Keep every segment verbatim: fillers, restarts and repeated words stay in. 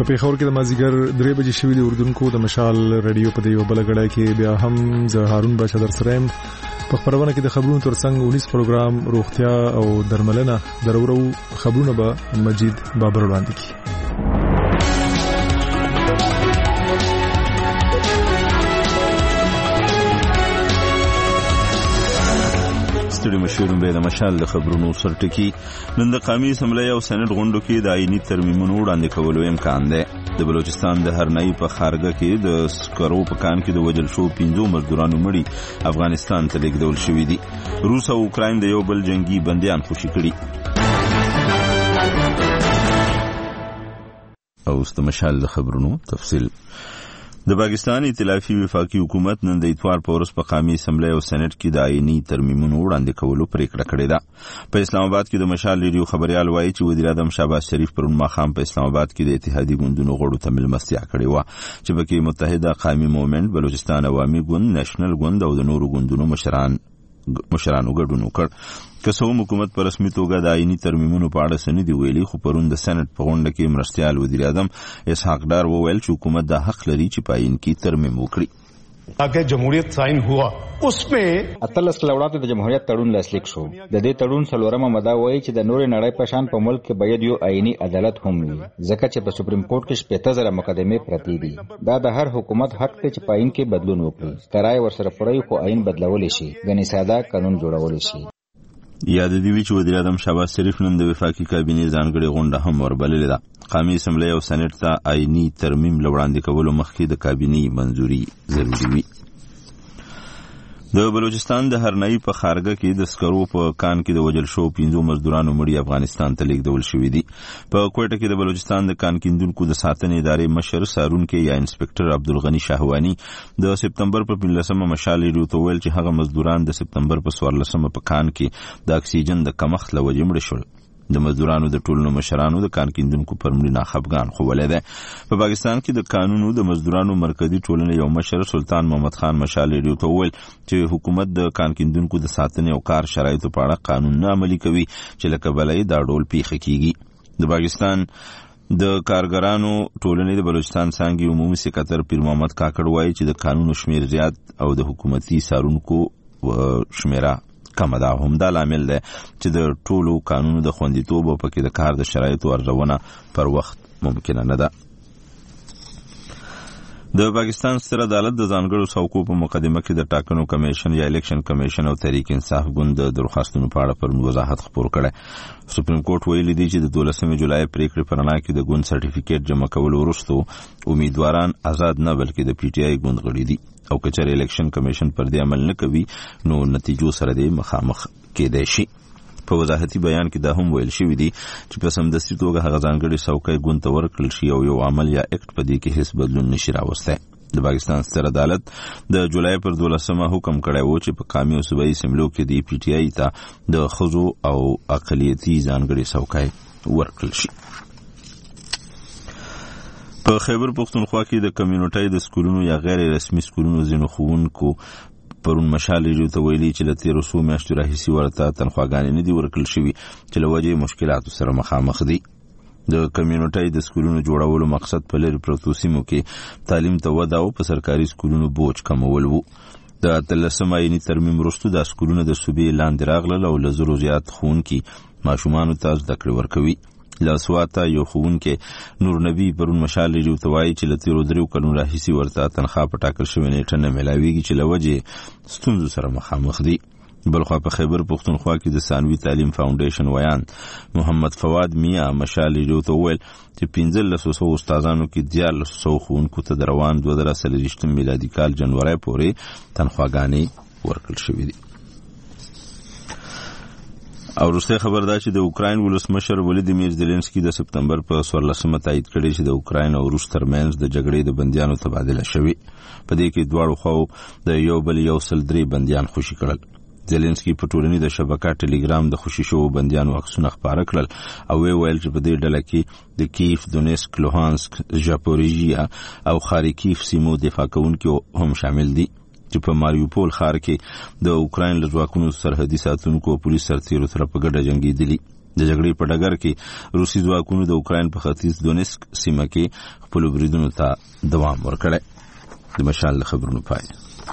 په پیښور کې د مازیګر درې بجې شوې د اردوونکو د مشال رادیو په دیو بلګړای کې بیا هم زه هارون باشا در سره يم په خبرونه کې د خبرونو ترڅنګ اونیس پروګرام روغتیا او درملنه درورو خبرونه به مجید بابر وړاندې کړي. ستړي مشورون به د مشال د خبرونو سرټکی نن د قومي اسمبلی او سېنات غونډو کې د آئینی ترمیمونو وړاندې کولو امکان دی. د بلوچستان د هرنۍ په خارګه کې د سکرو په کان کې د وجل شو پنځو مزدورانو مړي افغانستان ته لیږدول شوي دي. روس او اوکراین د یو بل جنگي بندیان خوشي کړي. او اوس د مشال د خبرونو تفصیل. د پاکستان ائتلافي وفاقي حکومت نن د اتوار په ورځ په قومي اسمبلی او سېنات کې د آئینی ترمیمونو وړاندې کولو پریکړه کړې ده. په اسلام آباد کې د مشال ریډیو خبريال وایي چې وزیر اعظم شهباز شریف پرون ماښام په اسلام آباد کې د اتحادیې ګوندونو غړو ته مېلمستیا کړې وه چې پکې متحده قومي موومنټ، بلوچستان عوامي ګوند، نېشنل ګوند او د نورو ګوندونو مشران مشرانو ګډون وکړ. که څه هم حکومت په رسمي توګه د آئینی ترمیمونو په اړه څه نه دي ویلي، خو پرون د سېنات په غونډه کې مرستیال وزیر اعظم اسحاق ډار وویل چې حکومت دا حق لري چې په آئین کې ترمیم وکړي. اگه جمهوریت ساين ہوا उसमें اتلس کلوړاتو د جمهوریت تړون لاسلیک شو. د دې تړون څلورمه ماده وایي چې د نورې نړۍ په شان په ملک کې باید یو آئینی عدالت هم وي، ځکه چې په سپریم کورټ کې شپږ زره مقدمې پرتې دي. دا د هر حکومت حق دی چې په آئین کې بدلون وکړي. کرای ورسره پړی خو آئین بدلول شي، غني ساده قانون جوړول شي. یاد دی وی چې وزیر اعظم شهباز شریف نن د وفاقي کابینې ځانګړې غونډه هم وربللې ده. قومي اسمبلی او سېنات ته آئینی ترمیم لوړاندې کولو مخکې د کابینې منځوري ضروري وي. د بلوچستان د هرنۍ په خارګه کې د سکرو په کان کې د وجل شو پنځو مزدورانو مړي افغانستان ته لیږدول شوي دي. په کوټه کې د بلوچستان د کان کیندونکو د ساتنې ادارې مشر سارونکي یا انسپکټر عبدالغنی شاهوانی د سپتمبر په پنځلسمه مشال ریډیو ته ویل چې هغه مزدوران د سپتمبر په څوارلسمه په کان کې د اکسیجن د کمښت له وجې مړه شول. د مزدورانو د ټولنو مشرانو د کان کیندونکو پر مړینه خفګان ښوولی دی. په پاکستان کې د قانونو د مزدورانو مرکزي ټولنې یو مشر سلطان محمد خان مشال ریډیو ته وویل چې حکومت د کان کیندونکو د ساتنې او کار شرایطو په اړه قانون نه عملي کوي چې له کبله یې دا ډول پیښه کیږي. د پاکستان د کارګرانو ټولنې د بلوچستان څانګې عمومي سکرټر پیر محمد کاکړ وایي چې د قانونو شمیر زیات او د حکومتي څارونکو شمیره کمه ده. هم دا لامل دی چې د ټولو قانونو د خوندیتوب او پکې د کار د شرایطو ارزونه پر وخت ممکنه نه ده. د پاکستان ستر عدالت د ځانګړو څوکو په مقدمه کې د ټاکنو کمیشن یا الیکشن کمیشن او تحریک انصاف ګوند د درخواستونو په اړه پر وضاحت خپور کړی. سپریم کورټ ویلي دی چې د دولسمې جولای پریکړې په رڼا کې د ګوند سرټیفیکیټ جمع کولو وروسته امیدواران آزاد نه بلکې د پی ټی آی ګوند غړي دي او که چېرې الیکشن کمیشن پر دې عمل نه کوي نو نتیجو سره دې مخامخ کېدای شي. په وضاحتي بیان کې دا هم ویل شوي دي چې په سمدستي توګه هغه ځانګړې څوکۍ ګوند ته ورکړل شي او یو عمل یا اکټ په دې کې هیڅ بدلون نشي راوستی. د پاکستان ستر عدالت د جولای پر دولسمه حکم کړی و چې په قومي او صوبایي اسمبلیو کې د پی ټی آی ته د ښځو او اقلیتي ځانګړې څوکۍ ورکړل شي. په خیبر پښتونخوا کې د کمیونټۍ د سکولونو یا غیر رسمي سکولونو ځینو ښوونکو پرون مشال ریډیو ته ویلي چې له تېرو څو میاشتو راهیسې ورته تنخواګانې نه دي ورکړل شوي چې له وجې مشکلاتو سره مخامخ دي. د کمیونټۍ د سکولونو جوړولو مقصد په لرې پرتو سیمو کې تعلیم ته وده او په سرکاري سکولونو بوج کمول وو. د اتلسم آئیني ترمیم وروسته دا سکولونه د صوبې لاندې راغلل او له زرو زیات ښوونکي ماشومانو ته زده کړې ورکوي. له سواته یو ښوونکی نور نبی پرون مشال ریډیو ته وایي چې له تېرو دریو کلونو راهیسې ورته تنخوا په ټاکل شوې نیټه نه میلاویږي چې له وجې ستونزو سره مخامخ دي. بلخوا په خیبر پښتونخوا کې د ثانوي تعلیم فاونډیشن ویان محمد فواد میا مشال ریډیو ته وویل چې پنځلسو سوو استادانو کې دیارلسو سوو ښوونکو ته د روان دوه زره څلېرویشتم میلادي کال جنورۍ پورې تنخواګانې ورکړل شوې دي. او وروستی خبر دا چې د اوکراین ولسمشر ولادیمیر زیلنسکي د سپتمبر په څوارلسمه تایید کړی چې د اوکراین او روس ترمنځ د جګړې د بندیانو تبادله شوې. په دې کې دواړو خواو د یو بل یو سل درې بندیان خوشي کړل. زیلنسکي په ټولنیزه شبکه ټیلیګرام د خوشي شوو بندیانو عکسونه خپاره کړل او وی ویل چې په دې ډله کې د کیف، دونیسک، لوهانسک، ژاپوریژیا او خارکیف سیمو دفاع کوونکي هم شامل دي چې په ماریوپول ښار کې د اوکراین له ځواکونو سرحدي ساتونکو او پولیس سرتیرو سره په ګډه جنګېدلي. د جګړې په ډګر کې روسي ځواکونو د اوکراین په ختیځ دونیسک سیمه کې خپل بریدونو ته دوام ورکړی. د مشال خبرونو پای.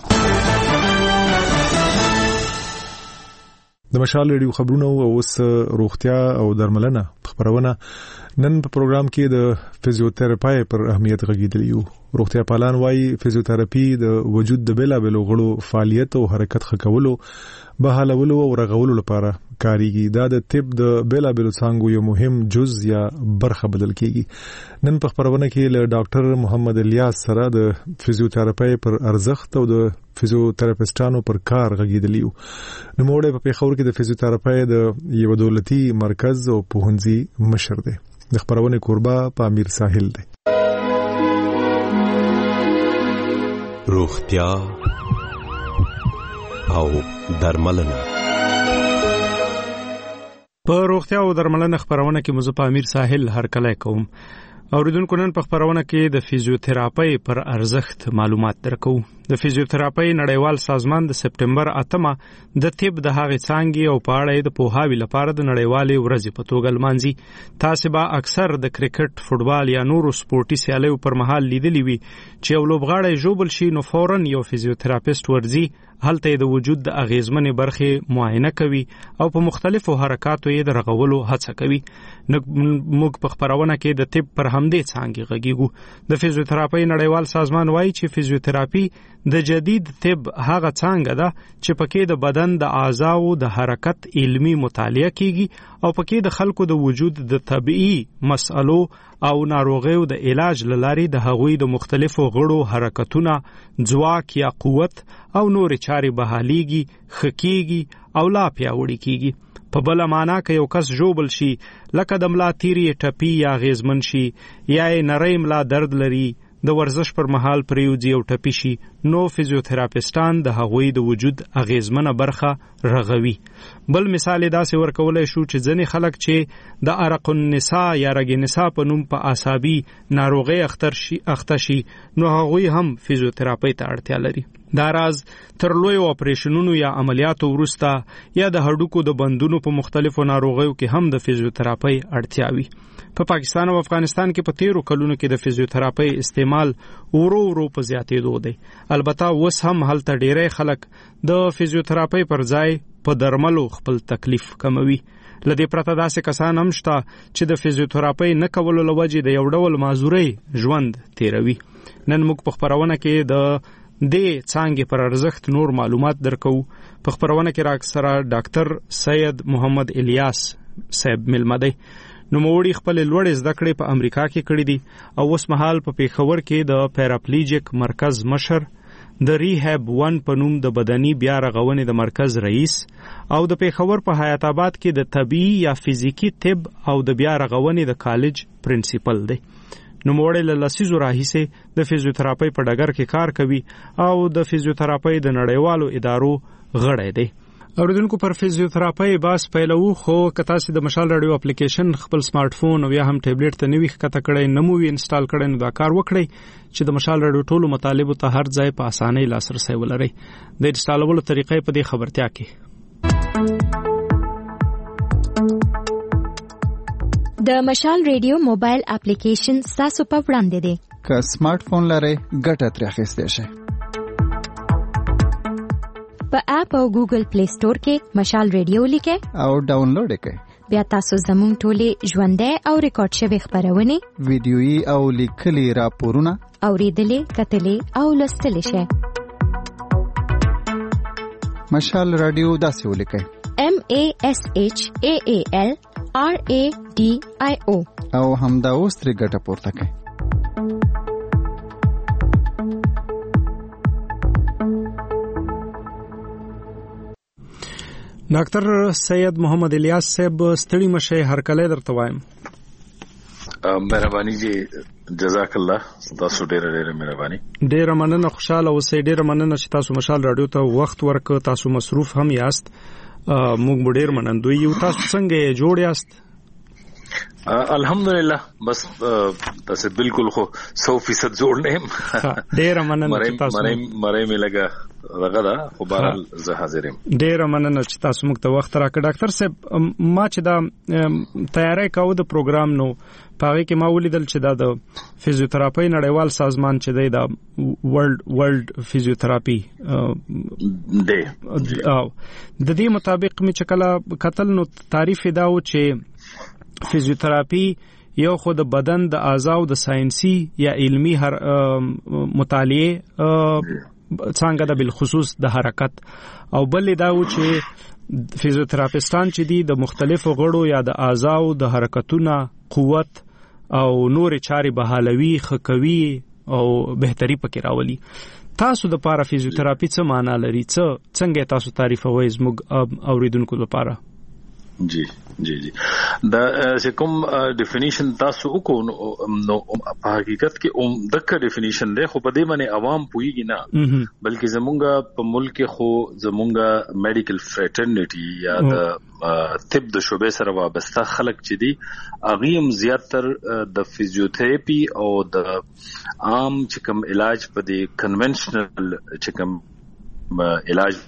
د مشال ریډیو خبرونه او اوس روغتیا او درملنه خبرونه. نن په پروګرام کې د فزیوتراپي پر اهمیت غږیدلی یو. روغتیا پالان وايي فزیوتراپي د وجود د بېلابېلو غړو فعالیت او حرکت ښه کولو، بحالولو او رغولو لپاره کاریږي. دا د طب د بېلابېلو څانګو یو مهم جز یا برخه بلل کیږي. نن په خبرونه کې له ډاکټر محمد الیاس سره د فزیوتراپي پر ارزښت او د فزیوتراپیستانو پر کار غږیدلی یو. نو موږ په پیښور کې د فزیوتراپي د یو دولتي مرکز او پوهنځي مشر دی. د خبرونه کوربه په امیر ساحل دی. روغتیا او درملنه. په روغتیا او درملنه خبرونه کې مزه په امیر ساحل هر کله کوم. اوریدونکو نن په خبرونه کې د فزیوتراپي پر ارزښت معلومات درکو. د فزیوتراپي نړیوال سازمان د سپټمبر اتمه د طب د هغې څانګې او په اړه د پوهاوي لپاره د نړیوالې ورځې په توګه لمانځي. تاسو به اکثر د کرکټ، فوټبال یا نورو سپورتي سیالیو پر مهال لیدلی وي چې یو لوبغاړی ژوبل شي نو فوراً یو فزیوتراپیست ورځي، هلته د وجود د اغیزمنې برخې معاینه کوي او په مختلفو حرکاتو یې د رغولو هڅه کوي. موږ په خبرونه کې د طب پر همدې څانګې غږیږو. د فزیوتراپي نړیوال سازمان وایي چې فزیوتراپي د جدید طب هغه څانګه ده چې پکې د بدن د اعضاو د حرکت علمي مطالعه کیږي او پکې د خلکو د وجود د طبيعي مسئلو او ناروغیو د علاج لارې د هغوی د مختلفو غړو حرکتونه، ځواک یا قوت او نور چاري بحاليږي، خکېږي او لا پیاوړي کیږي. په بل معنا کې یو کس ژوبل شي لکه د ملا تیری ټپي یا غیزمن شي یا نری ملا درد لري، د ورزش پر مهال پریوځي او ټپي شي، نو فزیوتراپیستان د هغوی د وجود اغیزمنه برخه رغوي. بل مثال داسې ورکولای شو چې ځینې خلک چې د ارق النساء یا رګ النساء په نوم په اعصابي ناروغي اخته شي اخته شي نو هغوی هم فزیوتراپي ته اړتیا لري. دا راز تر لوی اپریشنونو یا عملیاتو وروسته یا د هډوکو د بندونو په مختلفو ناروغیو کې هم د فزیوتراپي اړتیا وي. په پاکستان او افغانستان کې په تیرو کلونو کې د فزیوتراپي استعمال ورو ورو په زیاتېدو دی. البته اوس هم هلته ډیری خلک د فزیوتراپي پر ځای په درملو خپل تکلیف کموي. لدې پرته داسې کسان هم شته چې د فزیوتراپي نه کولو له وجې د یو ډول معذورۍ ژوند تیروي. نن موږ په خبرونه کې د دې څانګې پر ارزښت نور معلومات درکو. په خبرونه کې راکسره ډاکټر سید محمد الیاس صاحب ملمدی. نوموړي خپل لوړې زده کړې په امریکا کې کړې دي او اوس مهال په پیښور کې د پیراپلیجیک مرکز مشر، د ریهاب ون په نوم د بدني بیا رغونې د مرکز رئیس او د پیښور په حیات آباد کې د طبي یا فزیکی طب او د بیا رغونې د کالج پرنسپل دی. نوموړی له لسیزو راهیسې د فزیوتراپي په ډګر کې کار کوي او د فزیوتراپي د نړیوالو ادارو غړی دی. اوریدونکو پر فزیوتراپي باس پیلو خو که تاسو د مشال رادیو اپلیکیشن خپل سمارټ فون او یا هم ټابلیټ ته نوی ښکته کړئ، نه مو وی انسټال کړئ، نو دا کار وکړئ چې د مشال رادیو ټولو مطالبو ته هر ځای په اسانۍ لاسرسی ولرئ. د انسټالولو طریقې په دې خبرتیا کې د مشال رادیو موبایل اپلیکیشن تاسو په وړاندې دی. که سمارټ فون لرئ ګټه ترې اخیستی شئ. په اپ او ګوګل پلی سٹور کې مشال رادیو لیکئ او ډاونلوډ کړئ. بیا تاسو زموږ ټولې ژوندۍ او ریکارډ شوې خبرونه، ویډیويي او لیکلي راپورونه اوریدلې، کتلې او لوستلې شئ. مشال رادیو داسې ولیکئ: M A S H A A L R A D I O او همدا اوس ترې ګټه پورته کړئ. ډاکټر سید محمد الیاس صاحب ستړي مشه هر کله درته وایم. مهرباني جی، جزاک الله، تاسو ډېر ډېر مهرباني. ډېر مننه، خوشاله اوسئ. ډېر مننه چې تاسو مشال رادیو ته وخت ورک، تاسو مصروف هم یاست. موږ ډېر منندوی یو. تاسو څنګه جوړ یاست؟ الحمدلله، بس تاسو بالکل خو سو فیصد جوړ نه یم. ډېر مننه چې تاسو مړې مې لګا دغه دا خو بهرحال زه حاضر یم. ډیره مننه چې تاسو موږ ته وخت راکړ. ډاکټر صاحب ما چې دا تیاری کاوه د پروګرام نو پاره کې ما ولیدل چې دا د فزیوتراپي نړیوال سازمان چې دی دا ورلد ورلد فزیوتراپي دی او د دې مطابق می چې کله قتل نو تعریف دا و چې فزیوتراپي یو خو د بدن د اعضاء د ساينسي یا علمي هر مطالعه څنګه د بالخصوص د حرکت او بل دا و چې فزیوتراپیستان چې دي د مختلفو غړو یا د اعضاء د حرکتونو قوت او نور چاري بحالوي خکوي او بهتري پکې راولي. تاسو د پارا فزیوتراپي څه معنا لري؟ څه څنګه تاسو تعریفوي زموږ اوریدونکو لپاره؟ جی جی جی دا چې کوم ډیفینیشن تاسو وکړو نو په حقیقت کې اوم دغه ډیفینیشن دی خو په دې باندې عوام پوهیږي نه بلکې زمونږ په ملک خو زمونږ میډیکل فریټرنټي یا د طب د شعبې سره وابسته خلک چې دي اغیم زیاتر د فزیوتراپي او د عام چې کوم علاج په دې کنونشنل چې کوم علاج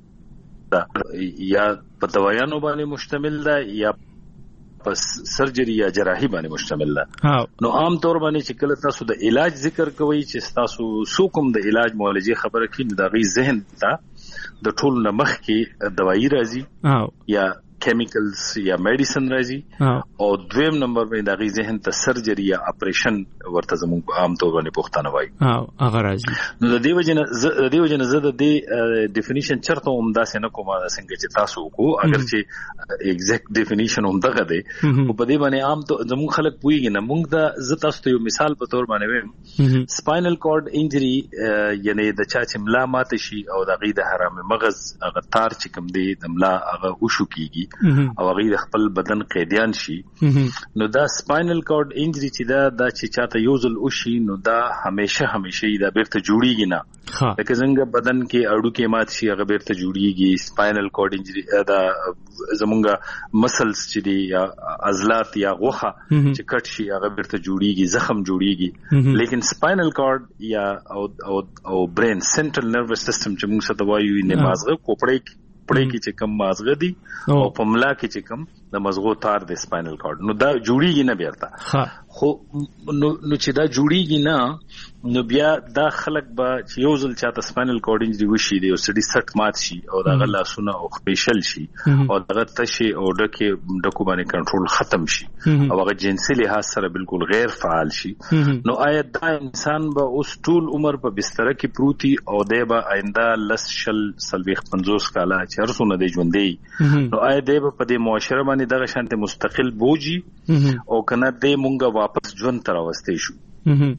یا په دوايانو باندې مشتمل ده یا په سرجری یا جراحي باندې مشتمل ده. نو عام طور باندې چې کله تاسو د علاج ذکر کوئ چې تاسو سوکم د علاج معالجه خبره کین د غي ذهن ته د ټول نمخ کې دوايي راځي یا کیمیکلز یا میډیسن راځي او دویم نمبر باندې د غي ذهن ته سرجری یا اپریشن ورته زموږ عام طور باندې پښتنه وایي او هغه راځي. نو د دې وجنه د دې وجنه زه د دې ډیفینیشن چرته هم داسې نه کوم څنګه چې تاسو وکړو اگر چې ایگزیکټ ډیفینیشن هم دغه دی او په دې باندې عام ته زموږ خلک پوهیږي نه. موږ د زه تاسو ته یو مثال په تور باندې ویم سپاینل کارډ انجری یعنی د چا چې ملا مات شي او د غي د حرام مغز هغه تار چې کوم دی د ملا هغه وشو کیږي او هغه د خپل بدن قیدیان شي نو دا سپاینل کارډ انجری چې دا د چې چاته یوزل وشي نو دا همیشه همیشه دا بیرته جوړیږي نه لکه څنګه بدن کې اړو کې مات شي هغه بیرته جوړیږي. سپاینل کارډ انجری دا زمونږه مسلز چې دي یا عضلات یا غوخه چې کټ شي هغه بیرته جوړیږي زخم جوړیږي. لیکن سپاینل کارډ یا او او او برین سنټرل نروس سیستم چې موږ څه دوایو نه مازغه کوپړې پړې کې چې کم مازغه دي او په ملا کې چې کم د مزغو تار د سپاینل کارډ نو دا جوړیږي نه بیرته خو نو نو چې دا جوړیږي نه نو بیا دا خلک به چې یو ځل چاته سپاینل کارډ انجری وشي دی او سړي سټ مات شي او دا غلا سونه او خپېشل شي او دغه تشي او ډکه ډکو باندې کنټرول ختم شي او هغه جنسي لحاظ سره بالکل غیر فعال شي نو آیا دا انسان به اوس ټول عمر په بستر کې پروتي او دی به آینده لس شل سلويخ پنځوس کاله چرسونه دی ژوندې نو آیا دی به په دې معاشره باندې دغه شانته مستقل بوجي او کنه دی مونږه واپس ژوند تر واستې شو.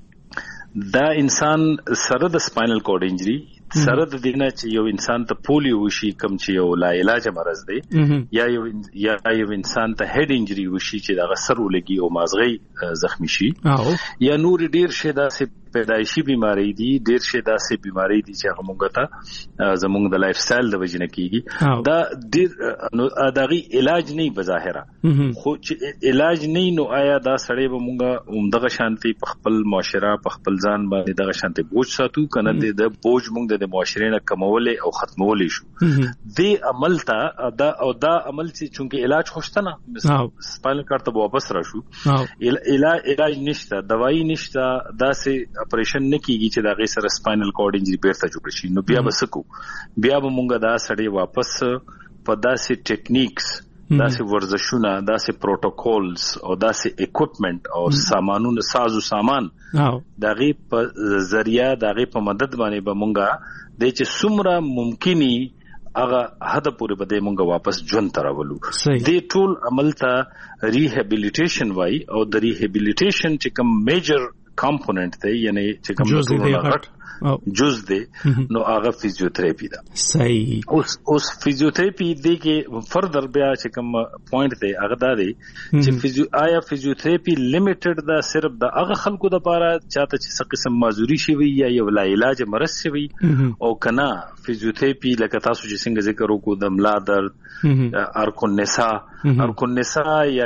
دا انسان سره د سپاینل کارډ انجری سره د دینه چې یو انسان ته پولیو وشي کم چې یو لا علاج مرض دی یا یو یا یو انسان ته هډ انجری وشي چې دا غسر ولګي او مازغي زخمی شي یا نور ډیر شه داسې پیدایشي بیماری دي ډیر شه داسې بیماری دي چې هغه مونږ ته زموږ د لایف سټایل د وجنه کیږي دا ډیر نو اداغي علاج نه بظاهره خو چې علاج نه نو آیا دا سړی به مونږه عمدغه شانتي په خپل معاشره په خپل ځان باندې دغه شانتي بوج ساتو کنه د بوج مونږ د معاشره نه کمولې او ختمولې شو د عمل ته دا او دا عمل چې چونکه علاج خوشتنه سپاینل کارډ ته واپس راشو علاج علاج نشته دوايي نشته داسې اپریشن نه کیږي چې دا غي سره سپاینل کارډ انجری بیرته جوړ شي نو بیا بسکو بیا به مونږه دا سړی واپس په داسې ټیکنیکس داسې ورزشونه داسې پروتوکولز او داسې اکوپمنٹ او سامانونه سازو سامان دا غي په ذریعہ دا غي په مدد باندې به مونږه د چې څومره ممکني هغه حد پورې بده مونږه واپس ژوند تراولو. د ټول عمل ته ریهابیلیټیشن وای او د ریهابیلیټیشن چې کوم میجر کمپوننت دی یعنی چې کوم غټ جز دی نو هغه فزیوتراپي ده. صحیح. اوس اوس فزیوتراپي دی کې فردر بیا چې کوم پوینټ دی هغه دا دی چې فزیو آیا فزیوتراپي لیمیټډ ده صرف د هغه خلکو د لپاره چاته چې څه قسم معذوري شي یا یو لا علاج مرض شي او کنا فزیوتراپي لکه تاسو چې څنګه ذکر وکړو د ملا درد ارکون نسا ارکن نساء یا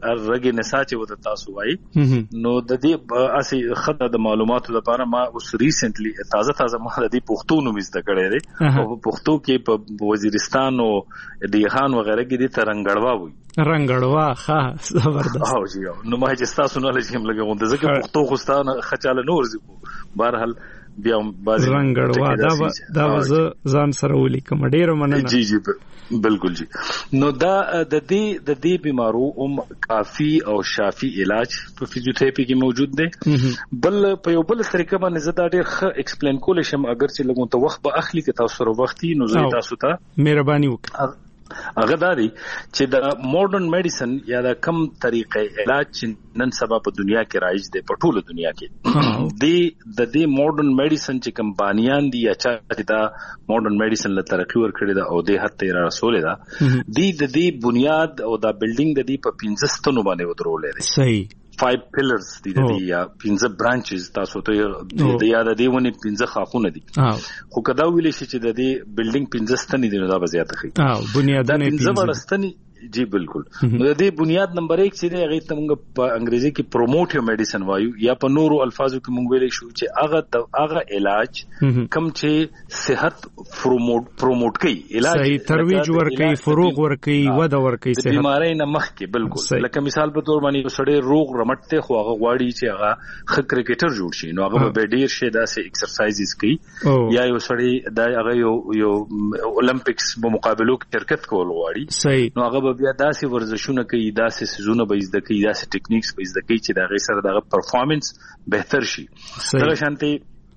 رګ نساء چې وته تاسو وایي نو د دې اسی خدای د معلوماتو لپاره ما اوس ریسنټلی تازه تازه ما د دې پښتو نوم زده کړی دی او په پښتو کې په وزیرستان او دیهان وغیرہ کې د ترنګړوا وایي رنګړوا ښه زبردست او جی نو ما چې تاسو نه لږ هم لګوم د ځکه پښتو خوستانه خچاله نور زکو بهرحال بیا باز رنګړوا دا دا وز ځان سره ولیکم ډیر مننه جی جی بالکل جی نو دا د دې د دې بیمارو هم کافی او شافي علاج په فزیوتراپي کې موجود دی بل په یو بل طریقه باندې زه دا ډیر ښه ایکسپلین کول شم اگر چې لګون ته وخت به اخلي که تاسو سره وختي نو زه تاسو ته مهرباني وکړئ هغه داري چې د ماډرن میډیسن یا د کم طریقې علاج چې نن سبا په دنیا کې رایج دی په ټوله دنیا کې دی د دې ماډرن میډیسن چې کمپانیان دي یا چې دا ماډرن میډیسن له ترقی ور کړی دا او د حد ته رسول دا دی د دې بنیاد او دا بلډینګ د دې په پنځه ستنو باندې ودرولې دي صحیح five pillars دي د یا پنځه برانچز تاسو ته د یاد دی ونی پنځه خاخونه دي خو کدا ویل شي چې د دې بلډینګ پنځه ستنې دي نو دا به زیاته خي اه بنیادونه پنځه ورستنی جی بالکل نو د دې بنیاد نمبر ایک چې دی هغه ته موږ په انګریزي کې پروموټیو میډیسن وایو یا په نورو الفاظو کې موږ ویل شو چې هغه د هغه علاج کم چې صحت پروموټ پروموټ کوي علاج صحیح ترویج ورکوي فروغ ورکوي وده ورکوي صحت بیماری نه مخکې بالکل لکه مثال په تور باندې سړی روغ رمټته خو هغه غواړي چې هغه ښه کرکټر جوړ شي نو هغه به ډیر شي داسې ایکسرسایزز کوي یا یو سړی د هغه یو یو اولمپکس په مقابلو کې شرکت کول غواړي صحیح نو هغه بیا داسې ورزشونه کوي داسې سيزونه به زده کوي داسې ټیکنیکس به زده کوي چې دا غي سره دغه پرفارمنس بهتر شي دا شانتي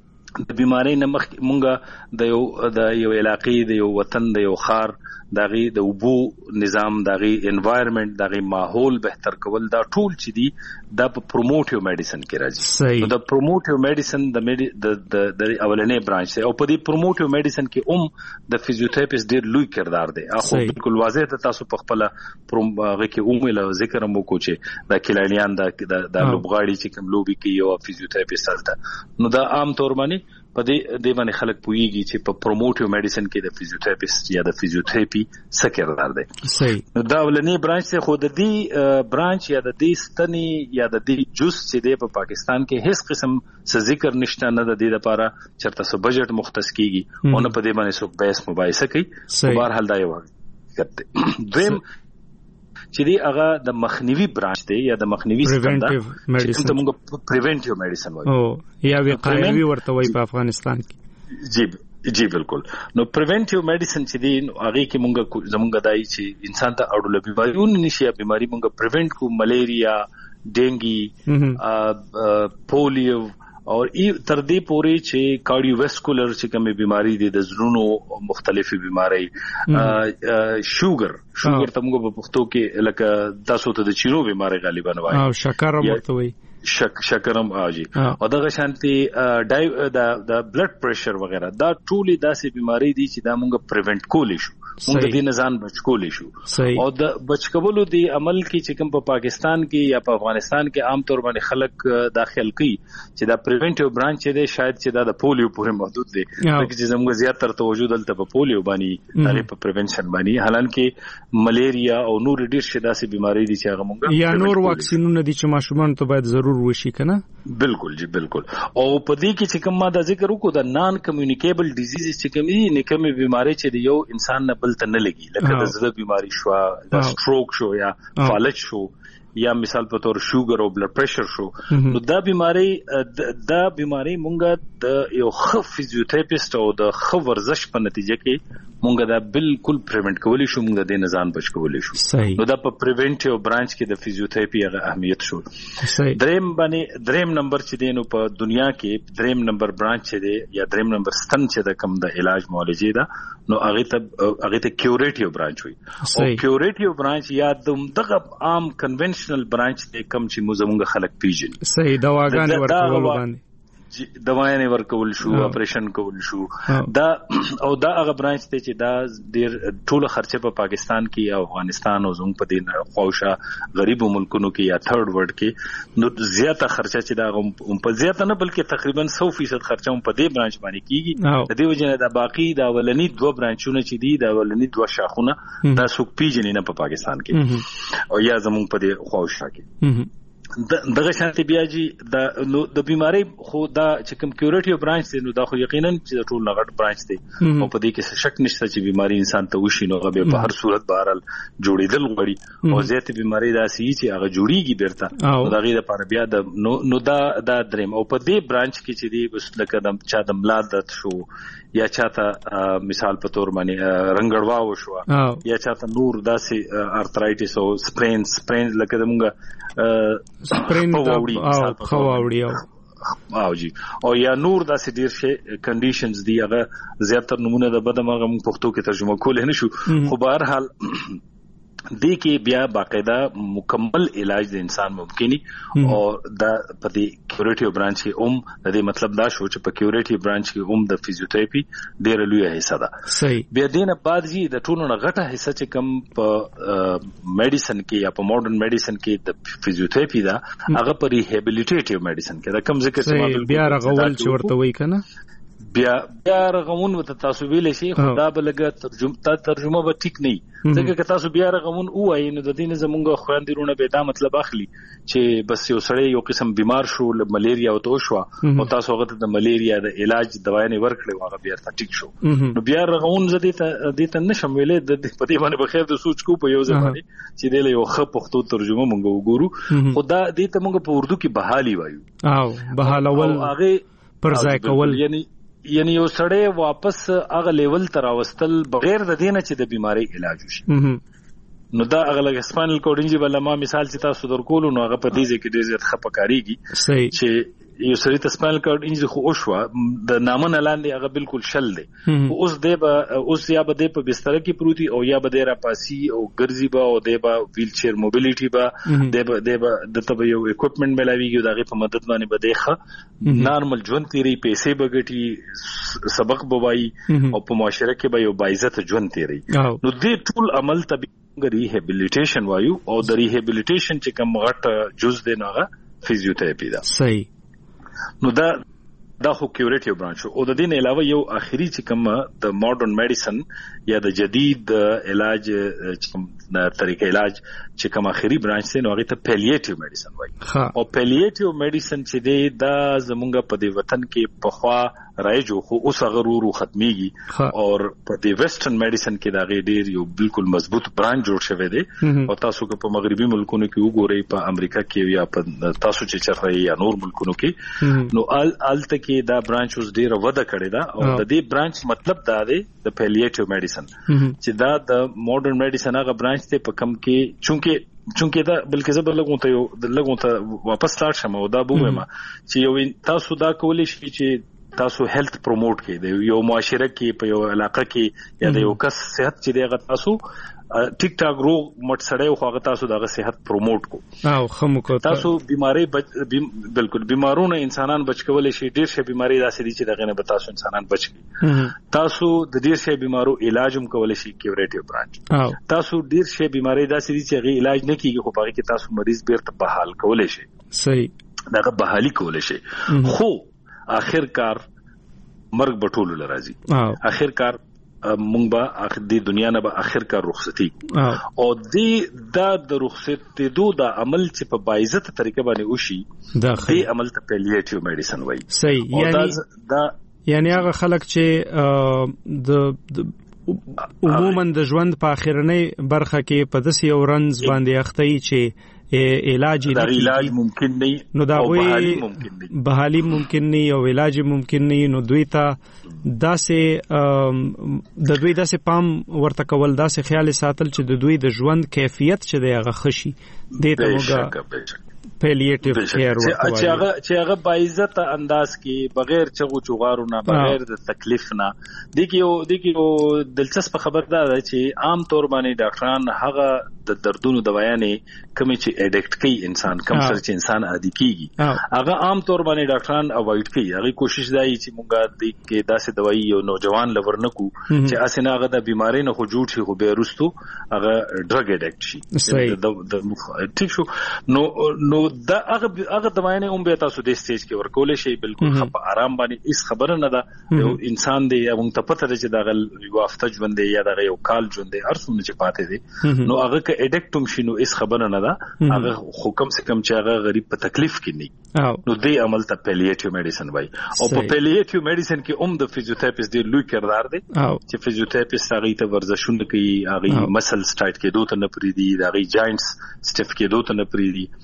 د بیماری نه مخ مونږه د یو د یو علاقې د یو وطن د یو خار دغه د وبو نظام دغه انوایرنمنت دغه ماحول بهتر کول دا ټول چې دي د پروموټیو میډیسن کې راځي نو د پروموټیو میډیسن د د د اولنې برانچ او په دې پروموټیو میډیسن کې هم د فزیوتراپیست ډیر لوی کردار دی اخو بالکل واضح ته تاسو په خپل هغه کې اومه له ذکر مو کوچه د کلانیان د د لوبغاړي چې کوم لوبي کوي او فزیوتراپیست هلته نو دا عام طور باندې په دې د باندې خلک پوېږي چې په پروموټیو میډیسن کې د فزیوتراپیست یا د فزیوتراپي څه کردار دی صحیح نو دا ولنې برانچ څخه خود دې برانچ یا د دې ستنی یا د دې جز چې دی په پاکستان کې هیڅ قسم څه ذکر نشته نه د دې لپاره چرته څه بجټ مختص کیږي او نه په دې باندې څوک بحث مباحثه کوي بهر حال دا یو کته دویم چې دی هغه د مخنیوي برانچ دی یا د مخنیوي ستنده چې ته موږ پریونټیو میډیسن وایو او یا وقایوي ورته وایي په افغانستان کې جی جی بالکل نو پریونټیو میډیسن چې دی هغه کې موږ زموږ دای چې انسان ته اړول بیماریونه نشي بیماری موږ پریونټ کو ملیریا ډینګي پولیو او تر دې پورې چې کارډیوواسکولر چې کومه بیماری دي د زړونو مختلفي بیماری شوګر شوګر ته موږ په پښتو کې لکه تاسو ته د چینو بیماری غالبا وایي او شکر ورته وایي شک شکرم اجي او دغه شانتي ډای د د بلډ پريشر وغیرہ دا ټولي داسې بیماری دي چې دا موږ پریونټ کولای شو موږ د دې نزان بچ کولای شو او د بچ کولو دی عمل کې چې کوم په پاکستان کې یا په افغانستان کې عام طور باندې خلک داخل کوي چې دا پریونټیو برانچ دی شاید چې دا د پولیو پورې محدود دی چې زموږ زیاتره توجه دلته په پولیو باندې هغه په پریونشن باندې حالانکه ملیریا او نور ډیر شي داسې بیماری دي چې هغه موږ یا نور واکسینونه دي چې ماشومان ته باید ضرور وشي کنه بالکل جی بالکل او په دې کې چې کوم ما دا ذکر وکړو د نان کمیونیکیبل ډیزیز چې کومې نه کومې بیماری چې د یو انسان نه بل ته نه لګي لکه د زړه بیماری شو د سټروک شو یا فالج شو یا مثال په تور شوګر او بلډ پريشر شو نو دا بیماری دا بیماری مونږه د یو خف فزیوتراپیست او د خف ورزش په نتیجه کې مونږه دا بالکل پریونټ کولی شو مونږ د نزان بچ کولی شو نو دا په پریونټیو برانچ کې د فزیوتراپي هغه اهمیت شو دریم باندې دریم نمبر چې دی نو په دنیا کې دریم نمبر برانچ چې دی یا دریم نمبر ستن چې د کم د علاج معالجه دا نو هغه ته هغه ته کیوریټیو برانچ وي او کیوریټیو برانچ یا دغه عام کنونشنل برانچ ته کم چې موږ خلک پیژني صحیح دواګانې ورکول باندې دوايانې ورکول شو اپریشن کول شو دا او دا هغه برانچ ته چې دا ډیر ټول خرچه په پاکستان کې او افغانستان او زموږ په دې خوښه غریب ملکونو کې یا تھرد ورلد کې نو زیاته خرچه چې دا هم په زیاته نه بلکې تقریبا سو فیصد خرچه هم په دې برانچ باندې کیږي د دې وجه نه دا باقی دا ولنی دوه برانچونه چې دي دا ولنی دوه شاخونه دا څوک پیژنې نه په پاکستان کې او یا زموږ په دې خوښه کې دغه شانتي بیا جی د نو د بیماری خو دا چې کوم کیورټیو برانچ دی نو دا خو یقینا چې ټول نغټ برانچ دی او په دې کې شک نشته چې بیماری انسان ته وشي نو غو په هر صورت بهرال جوړیدل غوړي او زیات بیماری دا سي چې هغه جوړیږي بیرته دا غیر لپاره بیا د نو نو دا دا دریم او په دې برانچ کې چې دی بس لکه د چا د ملادت شو یا چاته مثال په تور باندې رنگړوا وشو یا چاته نور داسې ارترایټس او سپرینز سپرینز لکه دمږه سپرین او خواوړی او جی او یا نور داسې ډیر شي کنډیشنز دی هغه زیاتره نمونه د بدمغه موږ پښتو کې ترجمه کول نه شو خو بهر حال دې کې بیا باقاعده مکمل علاج د انسان ممکني او د پدې کیورټیو برانچ کې اوم د دې مطلب دا شو چې په کیورټیو برانچ کې اوم د فزیوتراپي ډېر لوی حصہ ده صحیح بیا دینه بعد جی د ټولو نه غټه حصہ چې کم په میډیسن کې یا په ماډرن میډیسن کې د فزیوتراپي دا هغه په ریهابیلیټیټیو میډیسن کې دا کم ذکر سم بیا رغول چې ورته وای کنه بیا بیا رغمون وت تاسو ویل شي خدا بلګه ترجمه تا ترجمه به ټیک نه ځکه که تاسو بیا رغمون وای نو د دین زمونږ خويندرونه به دا مطلب اخلي چې بس یو سړی یو قسم بیمار شو ل ملیریا او تو شو او تاسو هغه د ملیریا د علاج دوايانې ورکړي هغه بیا ته ټیک شو نو بیا رغمون زدي ته دې ته نشم ویلې د پدې باندې بخیر د سوچ کو په یو ځمانه چې دې له یو خ پښتو ترجمه مونږ وګورو خدا دې ته مونږ په اردو کې بحالي وایو او بحالول هغه پر ځای کول یعنی یعنی یو سړی واپس هغه لیول تر واستل بغیر د دینه چې د بیماری علاج وشي نو دا هغه لګ سپاینل کوډینجی بل ما مثال چې تاسو درکول نو هغه په دې ځکه ډېر زیات خپکاریږي صحیح چې یو سړی ته سپاینل کوډینجی خو اوشوا د نامن لاندې هغه بالکل شل دی اوس دی به اوس یا به د په بستر کې پروتي او یا به د را پاسي او ګرځي به او د به ویل چیر موبیلیټي به د به د به د ته یو اکوپمنټ ملایوي دغه په مدد باندې بدېخه نارمل ژوند تیری پیسې بغټي سبق بوای او په معاشره کې به یو باعزت ژوند تیری نو دې ټول عمل ته ریهابیلیټیشن وایو او د ریهابیلیټیشن چې کوم غټ جز دی نوغه فزیوتراپي ده صحیح نو دا دا خو کیورټیو برانچ او د دین علاوه یو اخیری چې کوم د ماډرن میډیسن یا د جدید علاج چې کوم طریقې علاج چې کوم اخیری برانچ دی نو هغه ته پیلیټیو میډیسن وایي او پیلیټیو میډیسن چې دی دا زمونږ په دې وطن کې په خوا رایجو خو اوس هغه ورو خاتميږي او په دې ویسټرن میډیسن کې دا غي ډیر یو بالکل مضبوط برانچ جوړ شوی دی او تاسو که په مغربي ملکونو کې وګورئ په امریکا کې یا په تاسو چې چرته یا نور ملکونو کې نو ال الته کې دا برانچ اوس ډیر وده کړی دا او د دې برانچ مطلب دا دی د پیلیټیو میډیسن چې دا د ماډرن میډیسن هغه برانچ ته په کم کې چونکه چونکه دا بلکې زه بل لګون ته یو لګون ته واپس لاړ شم او دا بومه چې یو تاسو دا کولی شئ چې تاسو هیلث پروموټ کړئ د یو معاشره کې په یو علاقه کې یا د یو کس صحت چې دغه تاسو ټیک ټاک رو مټ سړی خو هغه تاسو دغه صحت پروموټ کو او خمو کو تاسو بیماری بالکل بیمارونه انسانان بچ کولای شي ډیر شي بیماری داسې دي چې دغه نه به تاسو انسانان بچ کی تاسو د ډیر شي بیمارو علاج هم کولای شي کیورټیو برانچ تاسو ډیر شي بیماری داسې دي چې هغه علاج نه کیږي خو هغه کې تاسو مریض بیرته بحال کولای شي صحیح دغه بحالي کولای شي خو اخر کار مرګ بټول لرازي اخر کار مونږ به اخر دی دنیا نه به اخر کار رخصتي او دی دا د رخصت دو د عمل چې په باعزت طریقه باندې وشي دی عمل ته پیلیټیو میډیسن وایي صحیح یعنی دا یعنی هغه خلک چې د عموما د ژوند په اخرنۍ برخه کې په داسې یو رنځ باندې اخته چې علاج دا علاج ممکن نه نو دا وی بحالي ممکن نه او علاج ممکن نه نو دوی ته داسې د دوی داسې پام ورته کول داسې خیال ساتل چې د دوی د ژوند کیفیت چې دی هغه خشي دې ته موږ پیلیټیو کیر ورته چې هغه چې هغه باعزت انداز کې بغیر چغو چغارو نه بغیر د تکلیف نه دغه دغه دلچسپ خبر ده چې عام طور باندې ډاکټران هغه د دردونو دوايانې کوم چې اډیکټ کوي انسان کوم سره چې انسان عادي کیږي هغه عام طور باندې ډاکټران اوایډ کوي هغه کوشش دی چې مونږه د کې داسې دوايي یو نوجوان لور نکو چې اسنه هغه د بیماری نه خو جوړ شي خو به رستو هغه ډرګ اډیکټ شي د د ټیک شو نو نو دا هغه هغه دوايانې هم به تاسو د سټیج کې ورکول شي بالکل خپ آرام باندې هیڅ خبره نه ده یو انسان دی موږ ته پته ده چې دا یو هفته ژوند دی یا دا یو کال ژوند دی ارسونه چې پاتې دي نو هغه کې اډیکټوم شنو هیڅ خبره نه ده هغه حکم سه کم چې هغه غریب په تکلیف کې نه نو دې عمل ته پیلیټیو میډیسن وای او په پیلیټیو میډیسن کې هم د فزیوتراپیست دی لوی کردار دی چې فزیوتراپیست هغه ته ورزشونه کوي هغه مسل سټایټ کې دوه نه پری دي هغه جاینټس سټیف کې دوه نه پری دي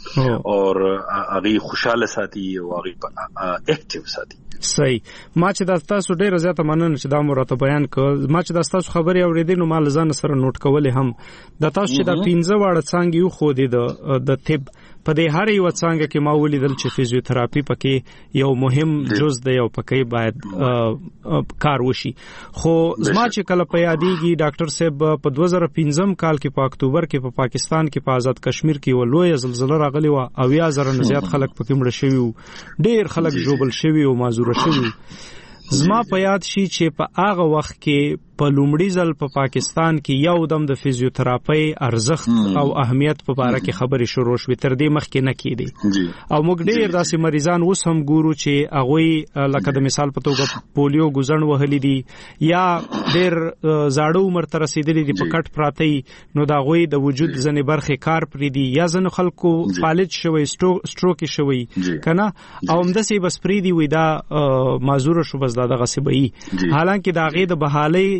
او هغه خوشاله ساتي او هغه اکټیو ساتي. صحیح. ما چې د تاسو ډیر زیاته مننه چې دا مرته بیان کړ. ما چې د تاسو خبري اوریدل نو مال ځان سره نوٹ کولې هم د تاسو چې د پنځه واړه څنګه یو خو دي د طب په دې هر یو څنګه کې ما ولیدل چې فزیوتراپي پکې یو مهم جز دی او پکې باید کار وشي. خو زما چې کله په یادېږي ډاکټر صاحب په دوه زره پنځم کال کې په اکتوبر کې په پاکستان کې په آزاد کشمیر کې ولوي زلزلہ راغلی و او یا زره نه زیات خلک پکې مړ شوي وو ډیر خلک جوبل شوي او معذور شوي. زما په یاد شي چې په هغه وخت کې په لومړي ځل په پاکستان کې یو دم د فزیوتراپي ارزښت او اهمیت په اړه کې خبرې شروع شوې تر دې مخکې نه کېدې او موږ ډېر داسې مریضان اوس هم ګورو چې هغوی لکه د مثال په توګه پولیو ګوزڼ وهلي دي یا ډېر زاړه عمر ته رسېدلي دي په کټ پراته نو د هغوی د وجود ځینې برخې کار پرې دي یا ځینو خلکو فالج شوی سټروک شوی کنه او همداسې بس پرې دي وي دا معذور شو بس دا دغه سبي حالانکه د هغې د بحالۍ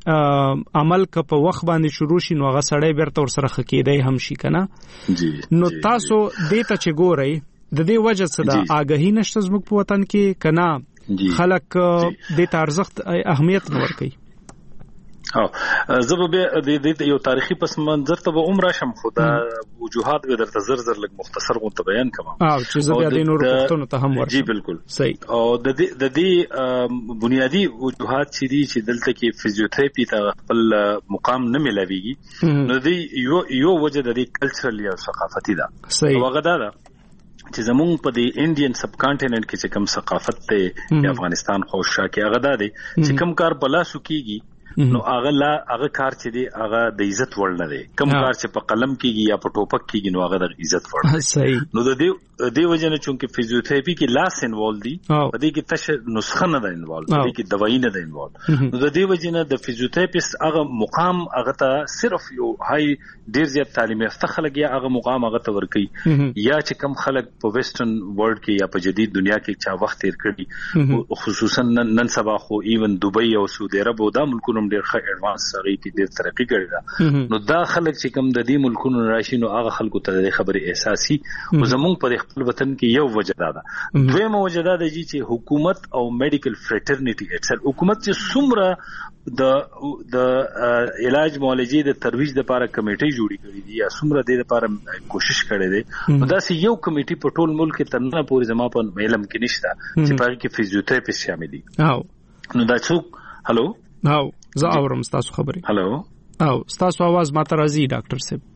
عمل که په وخت باندې شروع شي نو هغه سړی بیرته ورسره خکېدای هم شي کنه. نو تاسو دې ته چې ګورئ د دې وجه څه ده آګاهي نشته زموږ په وطن کې کنه خلک دې ته ارزښت اهمیت نه ورکوي. او زه به د دې یو تاریخي پس منظر ته به عمره شم خو دا وجوهات به درته زر زر لګ مختصر غو بیان کوم او چې زه بیا د نور پښتنو ته هم ورشم. جی بالکل صحیح. او د دې د دې بنیادی وجوهات چې دي چې دلته کې فزیوتراپي ته خپل مقام نه ملويږي نو دې یو یو وجه د دې کلچرل یا ثقافتي ده. صحیح. وغه دا چې زمونږ په دې انډین سب کانټیننټ کې چې کوم ثقافت ته افغانستان خوشا کې هغه ده چې کوم کار بلا سو کیږي نو هغه لا هغه کار چې دی هغه د عزت وړ نه دی کوم کار چې په قلم کېږي یا په ټوپک کېږي نو هغه د عزت وړ دی. صحیح. نو د دې د وجنه چې فزیوتراپي کې لاس انوالو دي په دې کې تش نسخه نه ده انوالو په دې کې دوايي نه ده انوالو نو د دې وجنه د فزیوتراپیست هغه مقام هغه ته صرف یو هاي ډیر زیات تعلیم یافته خلک یا هغه مقام هغه ته ورکي یا چې کم خلک په ویسټرن ورلد کې یا په جدید دنیا کې چا وخت تیر کړي خصوصا نن سبا خو ایون دوبۍ او سعودي عرب او دا ملکونو ډیر ښه ایڈوانس سره کې ډیر ترقی کړی دا نو دا خلک چې کم د دې ملکونو راشي نو هغه خلکو ته د خبرې احساسي او زمونږ په خپل وطن کې یو وجه ده. دویمه وجه ده چې حکومت او میډیکل فریټرنیټي اټسل حکومت چې څومره د د علاج معالجې د ترویج لپاره کمیټي جوړی کړې دي یا څومره د لپاره کوشش کړي دي نو دا سه یو کمیټي په ټول ملک کې ترنه پورې زما په علم کې نشته چې په کې فزیوتراپیست شامل دي. او نو دا څوک هالو او زه اورم تاسو خبرې هالو او تاسو आवाज ماته راځي ډاکټر صاحب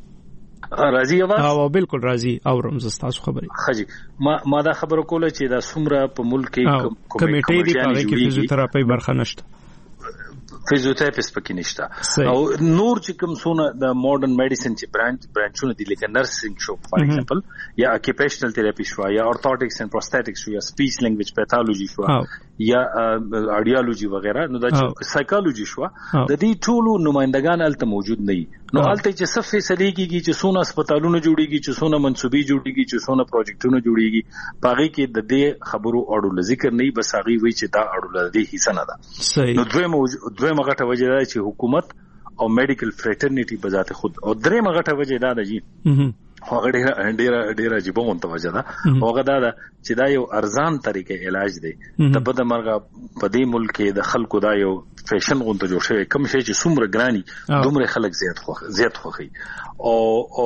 راځي आवाज او بالکل راځي اورم زه تاسو خبرې خجی ما ما دا خبره کوله چې دا څومره په ملک کې کمیټې دي په کې فزیوتراپي برخه نشته فزیوتراپیست پکې نشته او نور چې کوم سونه د ماډرن میډیسن چې برانچ برانچونه دي لکه نرسینګ شو فار ایگزامپل یا اکیپیشنل تھراپي شو یا اورتوټکس اند پروستاتکس شو یا سپیچ لینګویج پیتالوجي شو یا اډیالوجي وغیرہ نو دا چې سایکالوجي شو د دې ټولو نمائندگان الته موجود نه نو الته چې صف فیصله کیږي چې سونه هسپتالونه جوړیږي چې سونه منسوبي جوړیږي چې سونه پروجیکټونه جوړیږي پاغي کې د دې خبرو اړول ذکر نه بس هغه وی چې دا اړول دي حصہ نه ده. نو دوی دوی مغه وجه دا چې حکومت او میډیکل فریټرنیټي بذات خود او درې مغه وجه دا ده جی هغه ډیره ډیره ډیره عجیب متوجه ده هغه دا ده چې دا یو ارزان طریقې علاج دی د بده مرغه په دې ملک کې د خلکو دا یو فیشن غونډه جوړ شوی کوم شی چې څومره ګرانی دومره خلک زیات خوښ زیات خوښي او او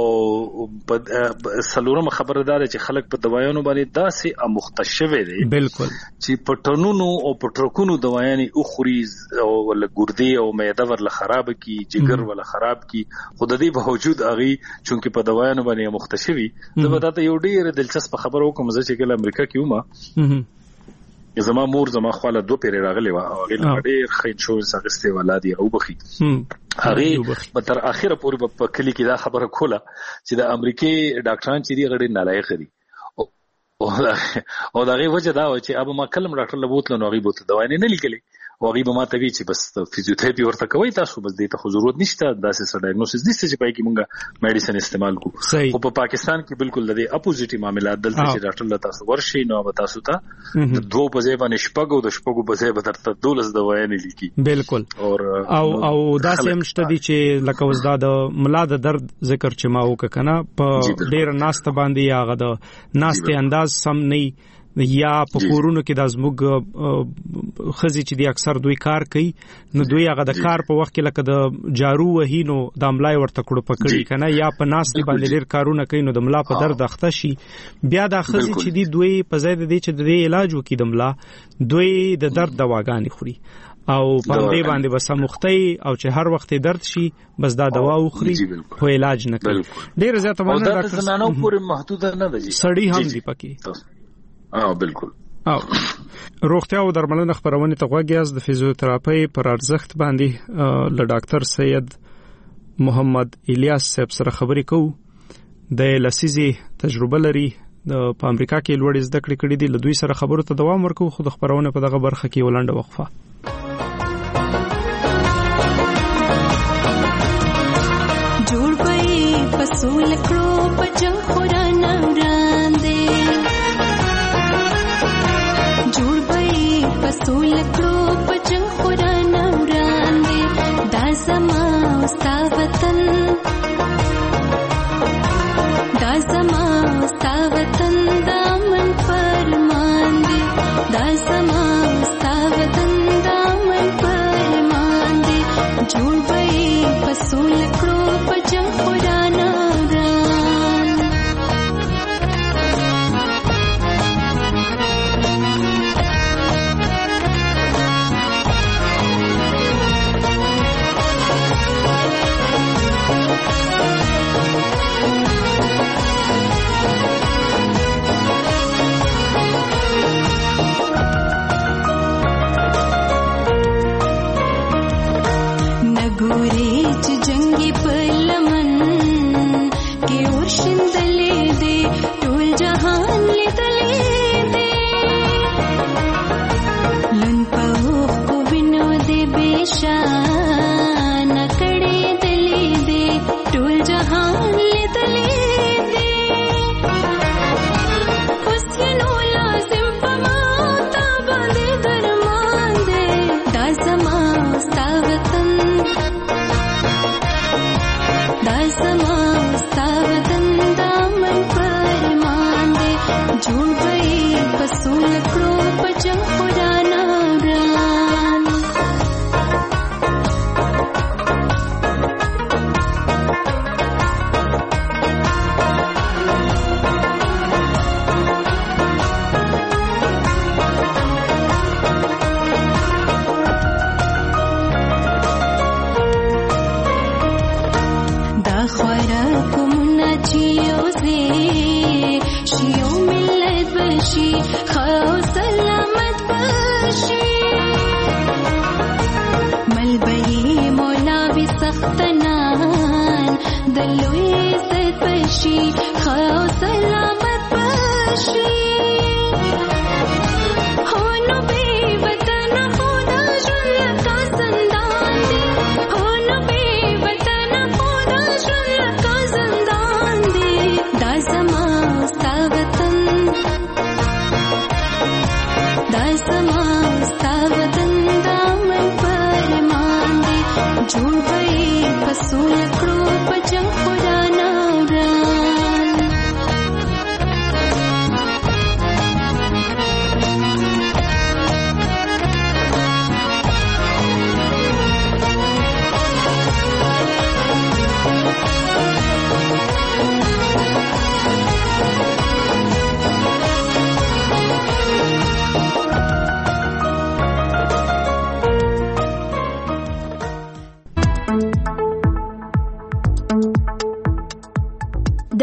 سلورم خبردار چې خلک په دوايانو باندې داسې مختشوي دي بالکل چې په ټنونو او په ټرکونو دوايانې او خوريز او ول ګردي او معده ورله خراب کی جګر ولا خراب کی خود دې باوجود اغي چونکه په دوايانو باندې مختشوي زه به تاسو یو ډیر دلچسپ خبر وکم چې کله امریکا کې ومه زما مور زما خواله دو پیری راغلی و او هغه ډېر خین شو سغسته ولادي او بخي هغه په تر اخره پورې په کلی کې دا خبره کوله چې د امریکای ډاکټران چې دی غړي نالایق دي او او دا غي وجه دا و چې ابو ما کلم ډاکټر لبوتل نو غي بوت دوا نه لیکلي او غي به ما ته وی چې بس فزیوتراپي ورته کوي تاسو بس دې ته خو ضرورت نشته داسې سره ډایګنوسس نشته چې پای کې مونږه میډیسن استعمال کو او په پاکستان کې بالکل د اپوزیټي معاملات دلته چې ډاکټر له تاسو ورشي نو به تاسو ته دوه په ځای باندې شپږو د شپږو په ځای به درته دولس دوايان لیکي بالکل او او داسې هم شته دي چې لکه وزدا د ملا د درد ذکر چې ما وکړه په ډېر ناسته باندې هغه د ناسته انداز سم نه یا په کورونو کې د ازموګ خزي چې دی اکثر دوی کار کوي نو دوی هغه د کار په وخت کې لکه د جارو وهینو د املای ورته کړو پکړی کنه یا په ناس باندې ډیر کارونه کوي نو د ملا په درد اخته شي بیا د خزي چې دی دوی په ځای د دې چې د علاج وکړي د ملا دوی د درد دواګانې خوري او په دې باندې بس مختي او چې هر وخت درد شي بس دا دوا وخوري خو علاج نه کوي ډیر زیاته باندې ډاکټر زنانو پورې محدود نه دي سړی هم دی پکې اه بالکل او روغتیا او درملنه خبرونه ته غوږیاز د فزیوتراپي پر ارزښت باندې له ډاکټر سید محمد الیاس صاحب سره خبرې کوو د لسیزي تجربه لري د په امریکا کې لوړ زده کړې کړې دي له دوی سره خبرو ته دوام ورکوو خو د خبرونه په دغه برخه کې ولنډه وقفه جوړ پي پسول کړو پجو قران وړاندې جوړ پي پسول کړو پجو قران وړاندې دا زما ستا وطن دا زما ستا وطن دامن فرمان دي دا زما ستا وطن دامن فرمان دي جوړ پي پسول کړو پجو قران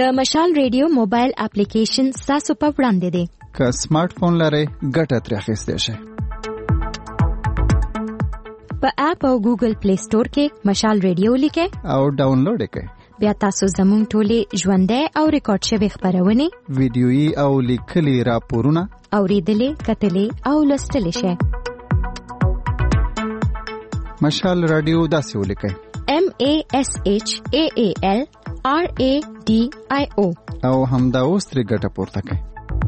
د مشال ریډیو موبایل اپلیکیشن تاسو په وړاندې دی. که سمارټ فون لرئ ګټه ترې اخیستی شئ. په اپ او ګوګل پلی سٹور کې مشال ریډیو لیکئ او ډاونلوډ یې کړئ. بیا تاسو زموږ ټولې ژوندۍ او ریکارډ شوي خپرونې ویډیويي او لیکلي راپورونه اورېدلې کتلې او لوستلی شئ. مشال رادیو داسې ولیکئ: M A S H A A L R A D I O او همدا اوس ترې ګټه پورته کړئ.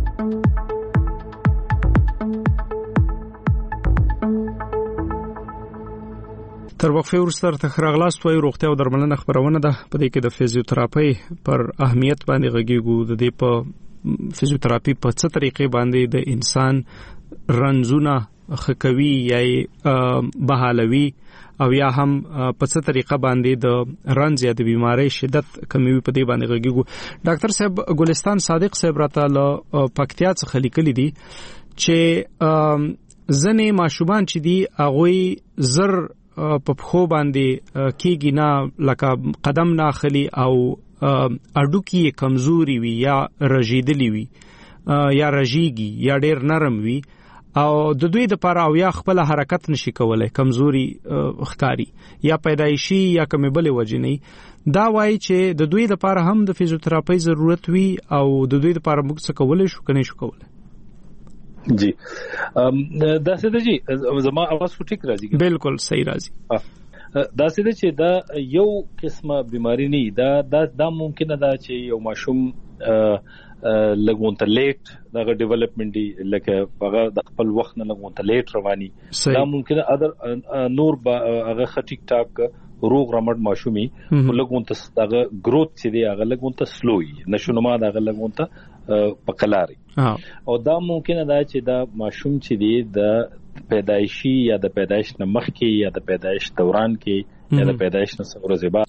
تر وقفه وروسته ته خراغلاست وای روغتیا او درملنه خبرونه ده. په دې کې د فزیوتراپي پر اهمیت باندې غږیږو. د دې په فزیوتراپي په څه طریقې باندې د انسان رنځونه خکوي یا بحالوي او یا هم په څه طریقه باندې د رنځ یا د بیماری شدت کموي په دې باندې غږیږو. ډاکټر صاحب ګلستان صادق صاحب راته له پکتیا څخه لیکلي دي چې ځنې ماشومان چې دي هغوی زر په خو باندې کېږي نه لکه قدم نه اخلي او اډوکی کمزوري وي یا رژیدلی وي یا رژیږي یا ډېر نرم وي او د دوی د لپاره او یا خپل حرکت نشي کولای کمزوري ښکاری یا پیدایشي یا کومه بل وجنی دا وایي چې د دوی لپاره هم د فزیوتراپي ضرورت وي او د دوی لپاره موږ څه کولای شو کني شو کولای. جی دا څه دی زما اواز خو ټیک راځي؟ بالکل صحیح راځي. دا څه دی چې دا یو قسمه بیماری نه دا دا, دا ممکنه ده چې یو ماشوم لګونته لیټ دا ډیولپمنٹ دی لکه هغه د خپل وخت نه لګونته لیټ رواني دا ممکنه ادر نور هغه ټیک ټاک روغ رمټ ماشومي لګونته هغه گروث چې دی هغه لګونته سلوي نشونما دا هغه لګونته پکلاري او دا ممکنه ده چې دا ماشوم چې دی د پیدایشي یا د پیدایش نه مخکې یا د پیدایش دوران کې یا د پیدایش نه څو ورځې بعد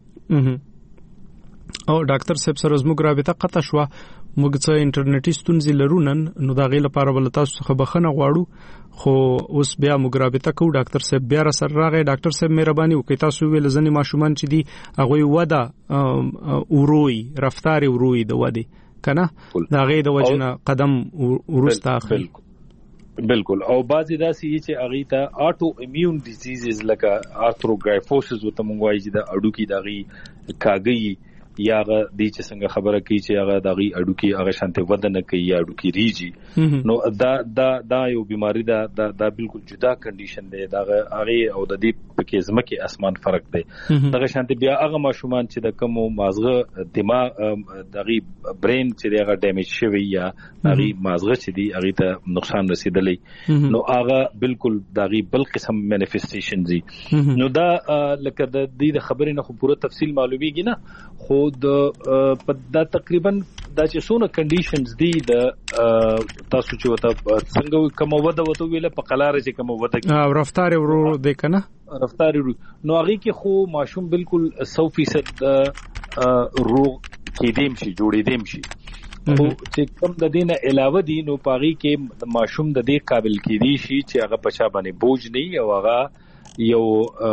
او ډاکټر صاحب سره زموږ رابطه قطع شو. موږ څه انټرنیټي ستونزې لرو نن نو دا غي لپاره بل تاسو څخه بخښنه غواړو خو اوس بیا موږ رابطه کوو. ډاکټر صاحب بیا را سره راغی. ډاکټر صاحب مهرباني وکړئ تاسو ویل ځنې ماشومان چې دي هغه وده وروي رفتار وروي د وده کنه دا غي د وجنه قدم ورسته اخلي. بالکل او بعضی داسې چې اغه ته اټو ایمیون ډیزیزز لکه آرثروګرایفوسس وته مونږ وایي چې د اډو کې دغه کاګي یا هغه د چې څنګه خبره کوي چې هغه دغه اډو کې هغه شانته ودنه کوي یا اډو کې ریږي نو دا دا دا یو بیماری دا دا, دا بالکل جدا کنډیشن دی. دا هغه او د دې په کې زمکه اسمان فرق دی. دغه شانته بیا هغه ماشومان چې د کوم مازغه دماغ دغه برین چې دغه ډیمیج شوی یا هغه مازغه چې دی هغه ته نقصان رسیدلی نو هغه بالکل دغه بل قسم مانیفیسټیشن دي. نو دا لکه د دې خبرې نه خو پوره تفصیل معلومیږي نه خو د دا تقریبا دا چې څونه کنډیشنز دي د تاسو چې وته څنګه کوم وده وته ویل په قلاره چې کوم وده او رفتار ورو دی کنه رفتار ورو نو هغه کې خو ماشوم بالکل سو فیصد روغ کېدیم شي جوړېدیم شي خو چې کوم د دینه علاوه دي نو پاغي کې ماشوم د دې قابل کېدی شي چې هغه پچا باندې بوج نه او هغه یو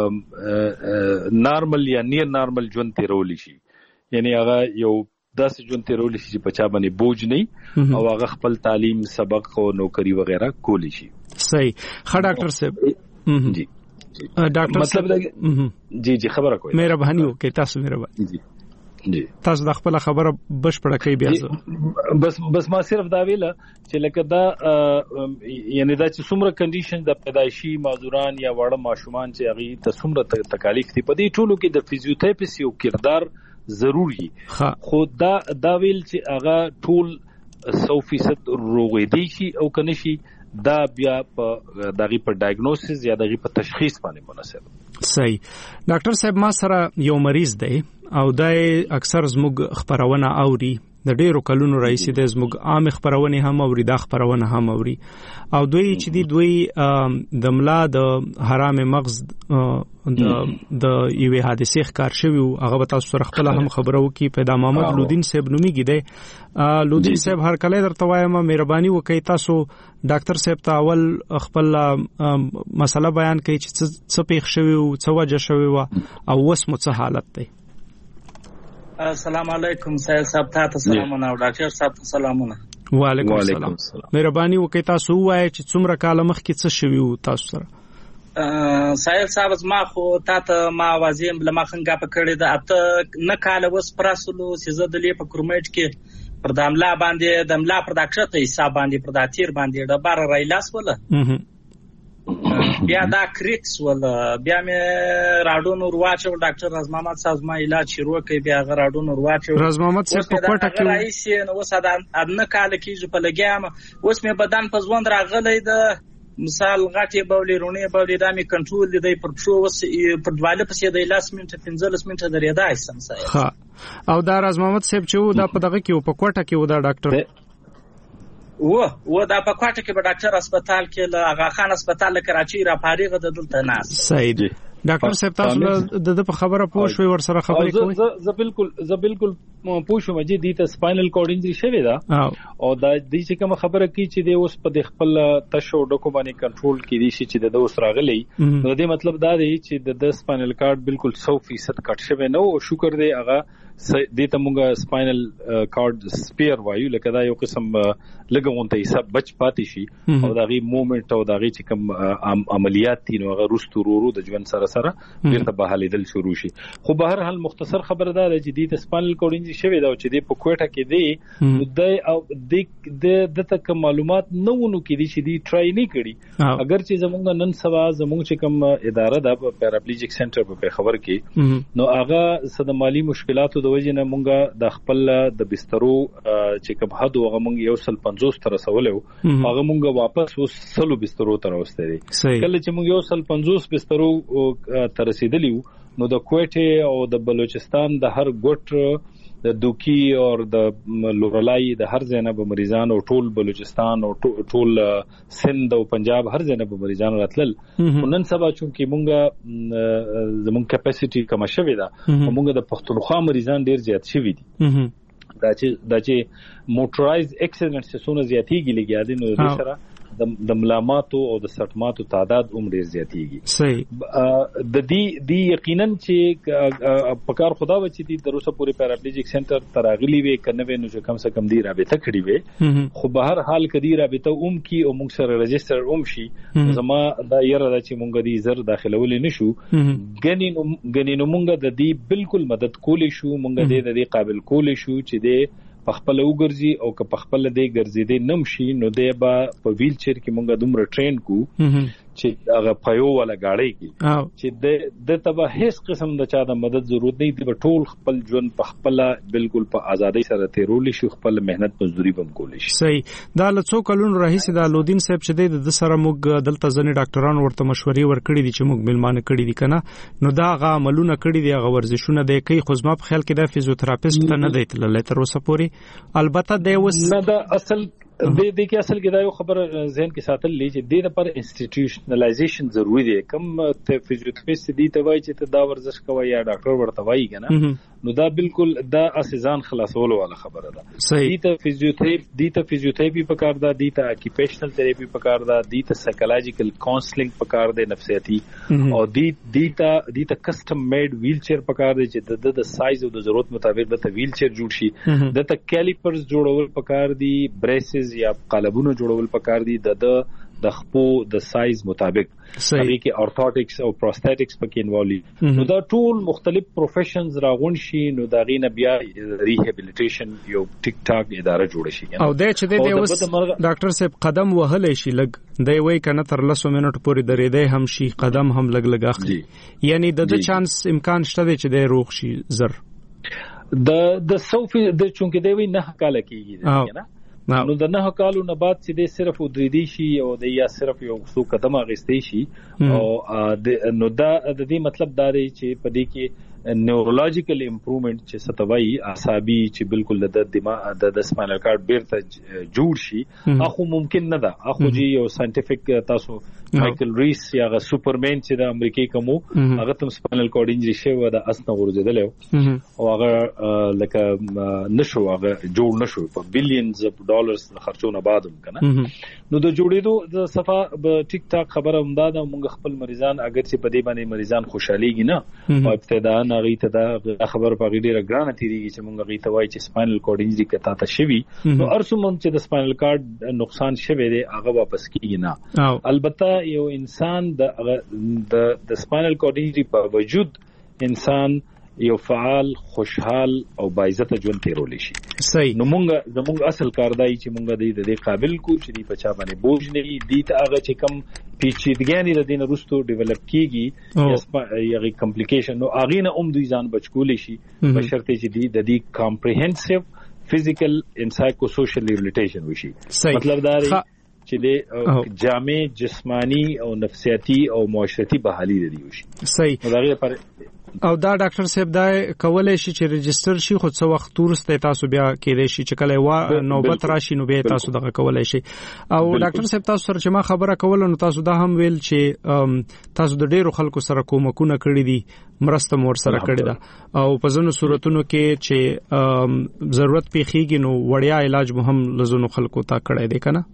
نارمل یا نیر نارمل ژوند تیرول شي یعنی هغه یو داسې ژوند تیرول شي چې پچا باندې بوج نه او هغه خپل تعلیم سبق او نوکری وغیرہ کولی شي. صحیح. ښه ډاکټر صاحب جی ډاکټر مطلب جی جی خبره کوي مهرباني وکړئ تاسو مهرباني جی جی تاسو د خپل خبره بشپړه کوي بیا بس بس ما صرف دا ویله چې لکه دا یعنی دا چې څومره کنډیشن د پیدایشي معذوران یا وړه ماشومان چې هغه ته څومره تکالیف دي په دې ټولو کې د فزیوتراپیست یو کردار ضروری خو دا دا ویل چې هغه ټول سو فیصد روغېدي شي او کنه شي دا بیا په دغه په ډایګنوسس یا دغه په تشخیص باندې مناسب. صحیح. ډاکټر صاحب ما سره یو مریض دی او دای اکثر زموږ خبرونه اوري د ډیرو کلونو راځي د زموږ عام خبرونه هم اوري د خبرونه هم اوري او دوی چې دی دوی د ملا د حرام مغز د د یوې حادثې ښکار شوی او هغه به تاسو سره خپل هم خبرو کې پیدا محمد لودین صاحب نوميږي دی. لودین صاحب هر کله درته وایم مهرباني وکړئ تاسو ډاکټر صاحب ته اول خپل مسله بیان کړئ چې څه پیښ شوی او څه وجه شوی او اوس مو څه حالت دی. السلام علیکم سید صاحب تاسو سلامونه او ډاکټر صاحب ته سلامونه. وعلیکم السلام. مهرباني وکړئ تاسو وایئ چې څومره کال مخکې څه شوي وو تاسو سره؟ سید صاحب زما خو تاسو ما وازیم بل ما خنګه پکړې ده اته نه کال وس پراسلو چې زه د لې په کورمېټ کې پر داملا باندې دملا پر داکښته حساب باندې پر داتیر باندې د بار رایلاس ولا بیا دا کریکس ولا بیا مې راډون ورواچو ډاکټر راز محمد صاحب ما علاج شروع کړ بیا راډون ورواچو راز محمد صاحب په کوټه کې رئیس نو وساده ادنه کال کې په لګیام اوس مې بدن په ځوند راغلی د مثال غټي بولې رونې بولې د می کنټرول دی پر شو وس پر دواله پسې د لاس منټه پنځلس منټه درېدا ایسم سای ها او دا راز محمد صاحب چې و دا په دغه کې په کوټه کې و دا ډاکټر و و دا په کوټه کې په ډاکټر هسپتال کې له اغا خان هسپتال کراچي را فارغ د دلته ناس صحیح دی ډاکټر صاحب تاسو د په خبره پوه شوي ور سره خبرې کوي زه بالکل زه بالکل پوه شوم چې د ته سپاینل کورډ انجری شوی دا او دا د چې کوم خبره کی چې د اوس په خپل تشو ډکو باندې کنټرول کړي شي چې د اوس راغلی نو د مطلب دا دی چې د سپاینل کارډ بالکل سو فیصد کټ شوی نو او شکر دی هغه د ته موږ سپاینل کارډ سپیر وایو لکه دا یو قسم لګونته حساب بچ پاتې شي او دا غي موومېنټ او دا غي چې کوم عملیات دي نو هغه رستو ورو د ژوند سره سره بیرته بحالیدل شروع شي. خو به هر حال مختصر خبره ده چې د سپاینل کورډ انجری شوی دا چې د په کوټه کې دی د او د د تک معلومات نو نو کې دي چې دی ټرای نه کړي اگر چې زمونږ نن سبا زمونږ چې کوم اداره ده پیراپلیجیک سنټر په خبر کې نو هغه صد مالی مشکلاتو د وجې نه مونږه د خپل د بسترو چې کوم حد هغه مونږ یو سل پنځوس تر رسولو هغه مونږه واپس وس سلو بسترو تر راوستي دي کله چې مونږ یو سل پنځوس بسترو تر رسیدلی نو د کوټه او د بلوچستان د هر ګوټ د دوکي او د لورلای د هر ځای نه به مریضان او ټول بلوچستان او ټول سند او پنجاب هر ځای نه به مریضان راتلل نن سبا چونکی مونږه زمون کیپاسټي کم شوی دا مونږه د پښتونخوا مریضان ډیر زیات شوی دي دا چې دا چې موټرایز اکسیډنټ څخه زیاتیږي لګیا دي نو د سره د ملاماتو او د سټماتو تعداد هم ډیر زیاتیږي. صحیح د دې دی یقینا چې په کار خدا و چې د روسه پوری پیراپلیجیک سنټر تراغلی وي کنه و نو کم سے کم دی رابطه کړی وي خو به هر حال کدي رابطه اوم کی او موږ سره رجستر اوم شي زما دا یره د چې مونږ دی زر داخلول نشو غنی نو غنی نو مونږ د دې بالکل مدد کولې شو مونږ د دې قابل کولې شو چې د پخپل وګرځي او که پخپل دې ګرځي دې نمشي نو دې با په ویل چیر کې مونږه دومره ټرین کو چې هغه پيو ولا گاډي کې چې د د تبه هیڅ قسم د چا د مدد ضرورت نه دی ټول خپل ژوند پخپل بالکل په ازادي سره تیرول شي خپل مهنت مزدوري بم کول شي. صحیح دا لڅو کلون رئیس د لودین صاحب چې د سره موږ دلته ځنې ډاکټرانو ورته مشورې ورکړي دي چې موږ ملمانه کړي دي کنه نو دا غا عملونه کړي دي غا ورزشونه د کوي خو زما په خیال کې د فزیوتراپیست ته نه دی تللی تر اوسه پورې البته د وس نه دا اصل د دې کې اصل کې دا یو خبر ذهن کې ساتل لې چې د لپاره انسټیټیوشنلایزیشن ضروری دی کوم ته فزیوتراپیست دی ته وایي چې ته دا ورزش کوي یا ډاکټر ورته وایي کنه نو دا بالکل دا اساسان خلاصولو والا خبره ده. دې ته فزیوتراپي دې ته فزیوتراپي پکار ده دې ته اکیپیشنل تھراپي پکار ده دې ته سایکولوژیکل کاونسلینګ پکار ده نفسیاتی او دې دې ته دې ته کسٹم میډ ویل چیر پکار ده چې د د سایز او د ضرورت مطابق د ویل چیر جوړ شي د ته کیلیپرز جوړول پکار دي بریسز یا قالبونه جوړول پکار دي د د خپو د سایز مطابق هغه کې اورتوټکس او پروستاتکس پکې انوالو نو دا ټول مختلف پروفیشنز راغون شي نو دا غینه بیا ریهابیلیټیشن یو ټیک ټاک اداره جوړ شي او د چې د اوس ډاکټر صاحب قدم وهلې شي لګ دی وای کنه تر لسو منټ پورې درېدې هم شي قدم هم لګ لګ اخلي یعنی د چانس امکان شته چې د روغ شي زر د د صوفي د چونکه دی وی نه کاله کیږي نه نو د نه کالو نه بعد چې د صرف ودریدي شي او د یا صرف یو څو قدمه غستې شي او نو دا د دې مطلب دا دی چې په دې کې نیورولوژیکل امپروومنت چې ستوي اعصابي چې بالکل د دماغ د سپاینل کارډ بیرته جوړ شي اخو ممکن نه ده اخو جی یو ساينټیفیک تاسو مایکل ریس یا غ سوپرمن چې د امریکای کومو هغه تم سپاینل کورډ انجری شوی د اسنه ورزیدل او هغه لکه نشو هغه جوړ نشو په بلینز اف ډالرز خرچونه بعدم کنه نو د جوړېدو د صفه ټیک ټاک خبره همداده موږ خپل مریضان اگر چې په دې باندې مریضان خوشحاليږي نه او ابتدا نه غي ته دا خبر په غیډه ګرانه تیریږي چې موږ غي ته وایي چې سپاینل کورډ انجری کته تا شوی نو ارسوم چې د سپاینل کارډ نقصان شوی دی هغه واپس کیږي نه البته یو انسان د د سپاینل کورډ انجری په وجود انسان یو فعال خوشحال او باعزت ژوند تیرول شي صحیح نو مونږ زموږ اصل کار دی چې مونږ د دې قابل کو چې دی په چا باندې بوج نه دی ته هغه چې کم پیچیدګانی د دین وروسته ډیولپ کیږي یا یغه کمپلیکیشن نو اغه نه اوم دوی ځان بچکول شي په شرط چې دی د دې کمپریهنسیو فزیکل ان سایکو سوشل ریهابلیټیشن وشي مطلب دا دی چې د جامع جسمانی او نفسیاتی او معاشرتی بحالی لري وشي صحیح دا غیر پر او دا ډاکټر صاحب دا کولای شي چې ريجستره شي خو څو وخت ورسته تاسو بیا کېدای شي چې کله وا نوبت راشي نو بیا تاسو دغه کولای شي او ډاکټر صاحب تاسو سره چې ما خبره کوله نو تاسو دا هم ویل چې تاسو د ډیرو خلکو سره کومکونه کړی دي مرسته مور سره کړی دا او په ځینو صورتونو کې چې ضرورت پیخیږي نو وړیا علاج مهم لزونو خلکو ته کړی دی کنه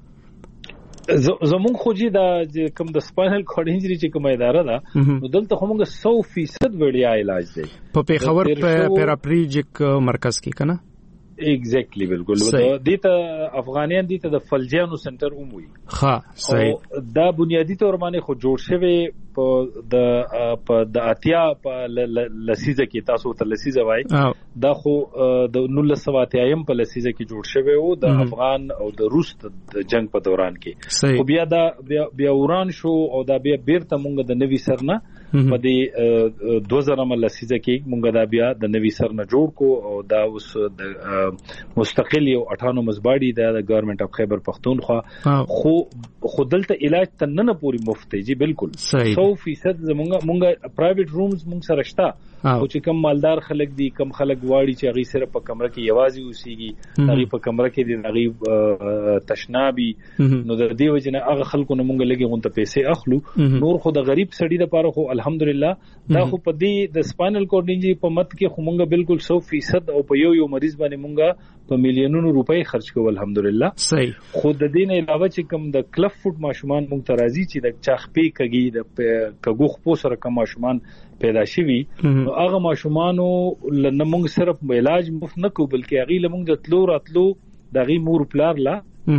زمون خوجی دا کوم د سپاینل کورډ انجری چې کومه اداره ده نو دلته همغه سو فیصد وړیا علاج دی په پیښور په پیراپلیجیک مرکز کې کنه ایگزیکټلی بالکل دته افغانیان دته د فلجانو سنټر اوموي ها صحیح دا بنیادی تور باندې خو جوړ شوی په د په د اتیا په لسیزه کې تاسو ته لسیزه وای دا خو د نول سواتایم په لسیزه کې جوړ شوی او د افغان او د روس د جنگ په دوران کې خو بیا دا بیا وران شو او دا بیا بیرته مونږ د نوي سرنه په دې دوه زره لسیزه کې مونږ دا بیا د نوي سرنه جوړ کو او دا اوس د مستقل یو اټانومس باډي د ګورنمنت اف خیبر پختونخوا خو خودلته علاج تننه پوری مفت دی بالکل سو فیصد زمونږ مونږ پرایویټ رومز مونږ سره شته او چې کم مالدار خلک دي کم خلک واړي چې هغه سره په کمره کې یوازې اوسېږي هغه په کمره کې دي هغه تشنابي نو د دې وجنه هغه خلکو نه مونږ لګي غونته پیسې اخلو نور خو د غریب سړي لپاره خو الحمدلله دا خو په دې د سپاینل کورډ انجری په مت کې خو مونږ بالکل سو فیصد او په یو یو مریض باندې مونږ په میلیونونو روپۍ خرج کوو الحمدلله صحیح خو د دې نه علاوه چې کوم د کلف فوټ ماشومان مونږ ترازی چې د چاخپې کګي د کګوخ پو سره کوم ماشومان پیدا شوي نو هغه ماشومانو لنه مونږ صرف علاج مفت نه کوو بلکې هغه لمونږ د تلو راتلو د غي مور پلار لا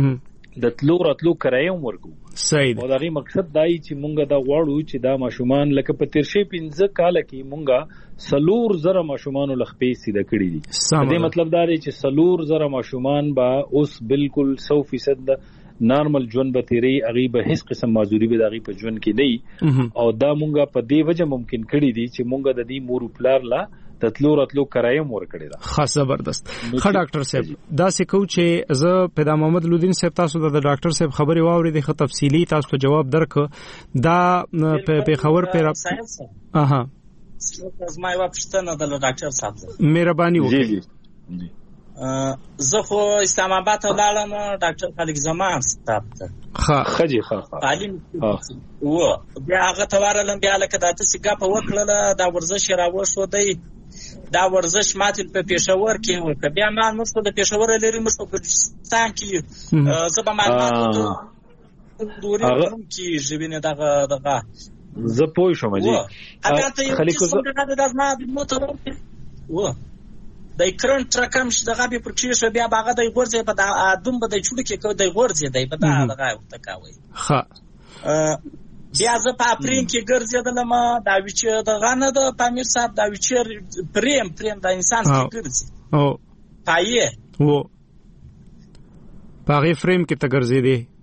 د تلو راتلو کرایه ورکو صحیح او دغه مقصد دای چې مونږ دا غواړو چې دا ماشومان لکه په تیر شي پنځه کال کې مونږه سلور زره ماشومان لخپې سیده کړی دي دې مطلب دا دی چې سلور زره ماشومان با اوس بالکل سو فیصد نارمل ژوند به تیری اغي به هیڅ قسم معذوري به دغه په ژوند کې نه او دا مونږه په دې وجه ممکن کړی دي چې مونږه د دې مور پلار لا تطلو راتلو کرایم ور کړی دا خاص زبردست خا ډاکټر صاحب دا سکو چې زه پیدا محمد لودین صاحب تاسو د ډاکټر صاحب خبري واوري د خه تفصیلی تاسو ته جواب درک دا په خبر پر اها زما یو پښتنه د ډاکټر صاحب مهرباني وکړئ زه خو اسلام آباد ولالم ډاکټر خالق زمان صاحب ته ها خجي ها تعلیم و بیا هغه توارلم بیا لکه د تاسو ګپ وکړه دا ورزش راوښو دی دا ورزش ماته په پېښور کې ورته بیا ما مخ په پېښور لري مخ په پاکستان کې زه به معلومات دوري کې ژبینه دغه دغه زه پوه شوم جی خلیکو زه د ما د موټر و د کرنټ رقم چې دغه په پرچیش بیا باغه د غورځي په د دوم به د چوډ کې کو د غورځي دی په دغه ورته کاوي ها بیا زه په اپرین کې ګرځیدلم دا وچ د غانه د پامیر صاحب دا وچ پریم پریم د انسان کې ګرځي او پایې و پاره فریم کې ته ګرځې دی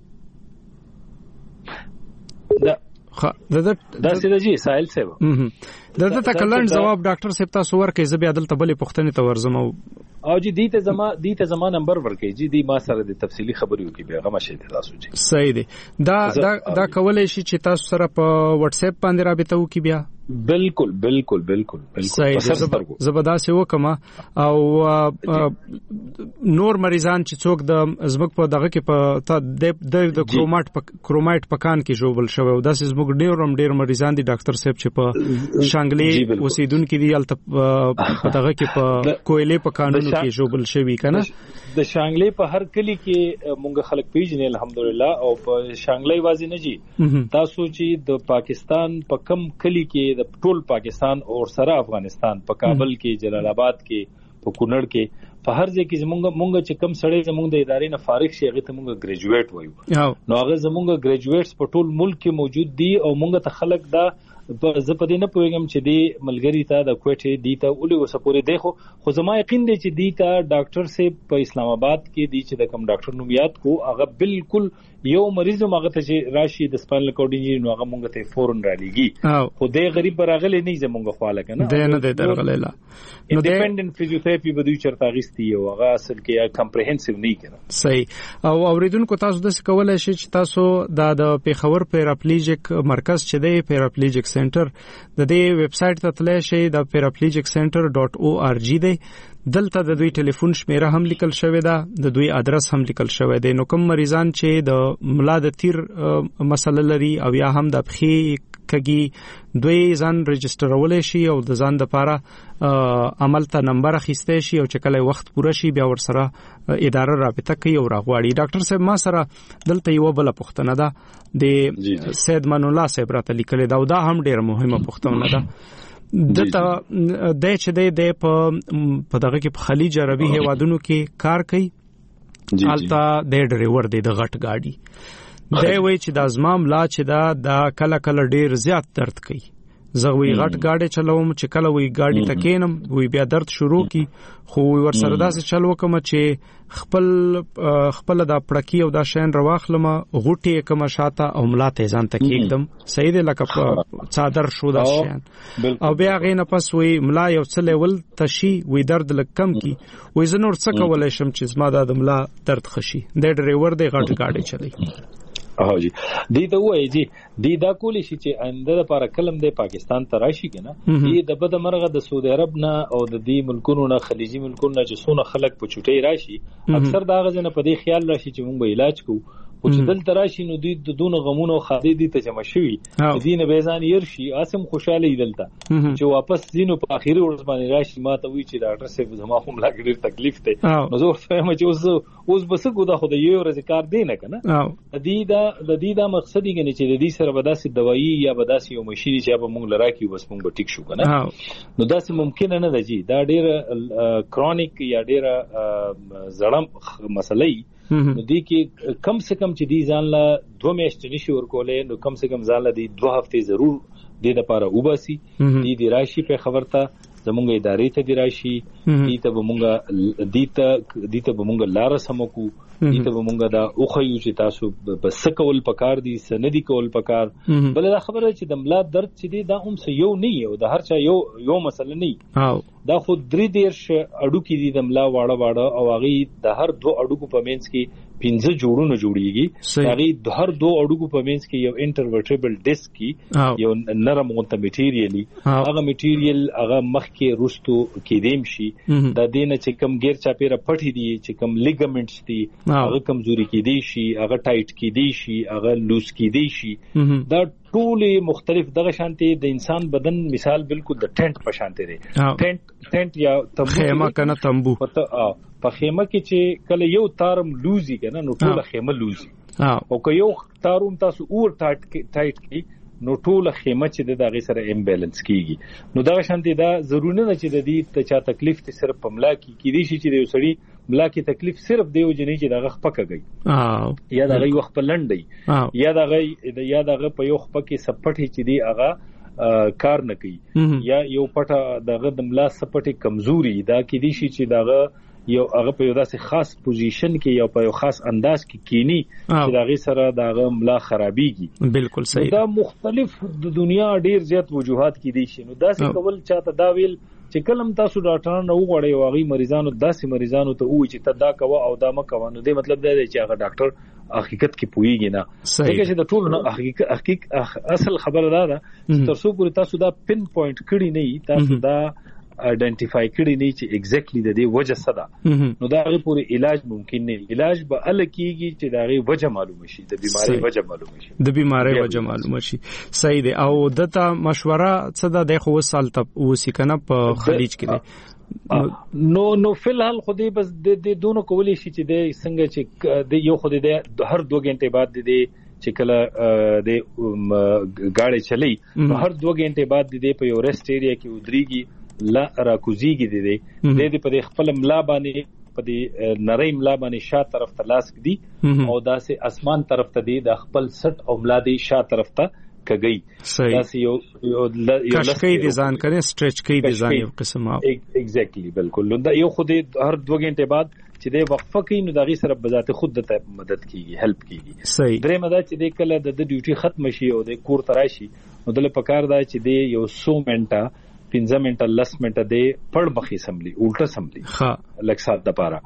دا خا دا دا سیده جی سائل صاحب دغه تکلن جواب ډاکټر صاحب تاسو ورکې زبې عدالت بلې پښتنې ته ورزم او جی دیته زما دیته زما نمبر ورکې جی دی ما سره د تفصیلی خبرې وکي به غو مشه تاسو جی صحیح دی دا دا دا کولای شي چې تاسو سره په واتس اپ باندې رابطه وکي بیا بالکل بالکل بالکل بالکل زبدا سه وکما او نور مریضان چې څوک د زمک په دغه کې په د د کروماټ کروماټ پکان کې جوړول شوی او د زمک ډیرم ډیر مریضان دي ډاکټر صاحب چې په شانګلي اوسیدونکو دي الته په دغه کې په کویلې پکانونو کې جوړول شوی کنه د شانګلي په هر کلی کې مونږ خلک پیژنې الحمدلله او په شانګلي وازی نه جی تاسو چې د پاکستان په کم کلی کې د ټول پاکستان او سره افغانستان په کابل کې جلال آباد کې په کونړ کې په هر ځای کې زمونږ مونږ چې کم سړی زمونږ د ادارې نه فارغ شي هغه ته مونږ ګریجویټ وایو نو هغه زمونږ ګریجویټس په ټول ملک کې موجود دي او مونږ ته خلک دا زه په دې نه پوهیږم چې دی ملګری ته د کوټې دی ته ولې وسپوري دی خو خو زما یقین دی چې دی ته ډاکټر سه په اسلام آباد کې دی چې د کم ډاکټر نوم یاد کو هغه بالکل یو مریض مغه ته چې راشي د سپاینل کورډ انجری نو هغه مونږ ته فورن را لېږي خو دی غریب راغلی نه زمونږ خواله کنه دی نه دی درغلی لا نو ډیپندنت فزیوتراپي به دوی چرته غستی او هغه اصل کې کمپریهنسیو نه کړه صحیح او اوریدونکو تاسو د څه کولای شئ چې تاسو د پیښور پیراپلیجیک مرکز چې دی پیراپلیجیک سنټر د دې ویب سټ ته تللی شئ د پیراپلیجیک سنټر ډاٹ او ار جی دی دلته د دوی ټلیفون شمیره هم لیکل شوی دا د دوی ادرس هم لیکل شوی دی نو کوم مریضان چې د ملا د تیر مسله لري او یا هم د پخې کګي دوی ځان ريجسترولای شي او د ځان د لپاره عمل ته نمبر اخیسته شي او چې کله وخت پوره شي بیا ور سره اداره رابطه کوي او راغواړي ډاکټر صاحب ما سره دلته یو بل پوښتنه ده د سید من الله صاحب راته لیکل دا او دا هم ډیره مهمه پوښتنه ده دته د چې د په دغه کې په خلیج عربي هیوادونو کې کار کوي حالت د ډرایور دی د غټ گاډي دی وای چې د ازمام لا چې دا د کله کله ډیر زیات درد کوي زه وی غټ گاډي چلوم چې کله وی گاډي تکینم وی بیا درد شروع کی خو ور سره داسې چلو کوم چې خپل خپل د پړکی او د شین رواخلم غوټي کوم شاته او ملاته ځان ته کې एकदम صحیح دی لکه صادر شو دا شین او بیا غینه پس وی ملا یو څه لیول تشي وی درد لکم کی وی زنور څه کولای شم چې زما د ملا درد خشي د ډرایور دی غټ گاډي چلی اه جی دی ته وای جی دی دا کولی شي چې انده لپاره کلم د پاکستان ته راشي کنه دی د بده مرغه د سعودي عرب نه او د دې ملکونو نه خلیجي ملکونو نه چې څونه خلک په چټي راشي اکثر دا غزنه په دې خیال راشي چې موږ علاج کوو او چې دلته راشي نو دوی د دونه غمونو خادي دي ته جمع شوي دین بیزان يرشي اسم خوشاله دلته چې واپس دینو په اخیری ورځ باندې راشي ما ته وی چې ډاکټر صاحب زما هم لا ډیر تکلیف ته نو زه فهم چې اوس اوس بس کو دا خو د یو ورځ کار دی نه کنه د دې دا د دې دا مقصد دی چې د دې سره بداسي دوايي یا بداسي یو مشینی چې به موږ لراکي بس موږ به ټیک شو کنه نو دا سم ممکن نه ده جی دا ډیر کرونیک یا ډیر زړم مسلې نو دی کې کم سے کم چې دی ځان لا دوه میاشتې نشي ورکولې نو کم سے کم ځان لا دی دوه هفته ضرور د لپاره وباسي دی دی راشي په خبرته زمونږ ادارې ته دی راشي دی ته بمونږه دی ته دی ته بمونږه لار سمکو دی ته بمونږه دا اوخه یو چې تاسو بس کول پکار دي سندي کول پکار بل دا خبره چې د ملا درد چې دی دا هم څه یو نه یو د هر چا یو یو مسله نه دا خو درې دیرش اډو کې دي د ملا واړه واړه او هغه د هر دوه اډو په مینس کې پنځه جوړونه جوړیږي هغه د هر دوه اډو په مینس کې یو انټرورټیبل ډیسک کې یو نرم غونته میټیریالي هغه میټیریال هغه مخ کې روستو کې دیم شي د دینه چې کم غیر چاپیره پټي دي چې کم لیګامنټس دي هغه کمزوري کې دي شي هغه ټایټ کې دي شي هغه لوز کې دي شي دا ټول مختلف دغه شانتي د انسان بدن مثال بالکل د ټنټ په شانتي دی ټنټ ټنټ یا تمبو خیمه کنه تمبو په خیمه کې چې کله یو تارم لوزي کنه نو ټول خیمه لوزي او که یو تاروم تاسو اور ټایټ ټایټ کی نو ټول خیمه چې د دغه سره امبیلنس کیږي نو دا شانتي دا ضروري نه چې د دې ته چا تکلیف ته صرف پملا کی کی دي چې د وسړي ملا کی تکلیف صرف دیو جنې چې دغه خپکږي یا دغه وخت په لنډي یا دغه یا دغه په یو خپکه سپټي چې دی هغه کار نه کوي یا یو پټه دغه د ملا سپټي کمزوري دا کی دي چې دغه یو هغه په یو داسې خاص پوزیشن کې یا په یو خاص انداز کې کینی چې دغه سره دغه ملا خرابيږي بالکل صحیح دا مختلف د دنیا ډیر زیات وجوهات کې دي شي نو داسې کول چاته دا ویل چې کلم تاسو ډاکټرانو نه وغوړی واغی مریضانو داسې مریضانو ته وایي چې ته دا کوه او دا مکوه نو دې مطلب دا دی چې هغه ډاکټر حقیقت کې پويږي نه ځکه چې د ټول حقیقت حقیقت اصل خبره ده چې تر څو پورې تاسو دا پن پوینټ کړی نه تاسو دا آئیډنټیفای کړی نه چې ایگزیکټلی د دې وجه څه ده نو دا غي پورې علاج ممکن نه علاج به ال کېږي چې دا غي وجه معلوم شي د بیماری وجه معلوم شي د بیماری وجه معلوم شي صحیح دی او دته مشوره څه ده د خو سال ته وسی کنه په خلیج کې نو نو فلحال خو دې بس د دونو کولی شي چې د څنګه چې د یو خو د هر دوه غنټه بعد د چې کله د گاډي چلی هر دوه غنټه بعد د په یو ریسټ ایریا کې ودرېږي لا راکوزیږي د دې د دې په خپل ملا باندې په دې نری ملا باندې شا طرف ته لاس دی او داسې اسمان طرف ته دی د خپل سټ او ملا دی شا طرف ته کګي داسې یو یو کشکې دي ځان کنه سټریچ کوي دي ځان یو قسم ایگزیکټلی بالکل دا یو خو دې هر دوه غنټه بعد چې د وقفه کوي نو دغه سره بذات خود د مدد کیږي هیلپ کیږي درې مده چې د کله د ډیوټي ختم شي او د کور تراشي نو د پکار دا چې د یو سو منټه پنځه منټه لس منټه دی پړ بخي سملی الټا سملی ها لکه سات د پاره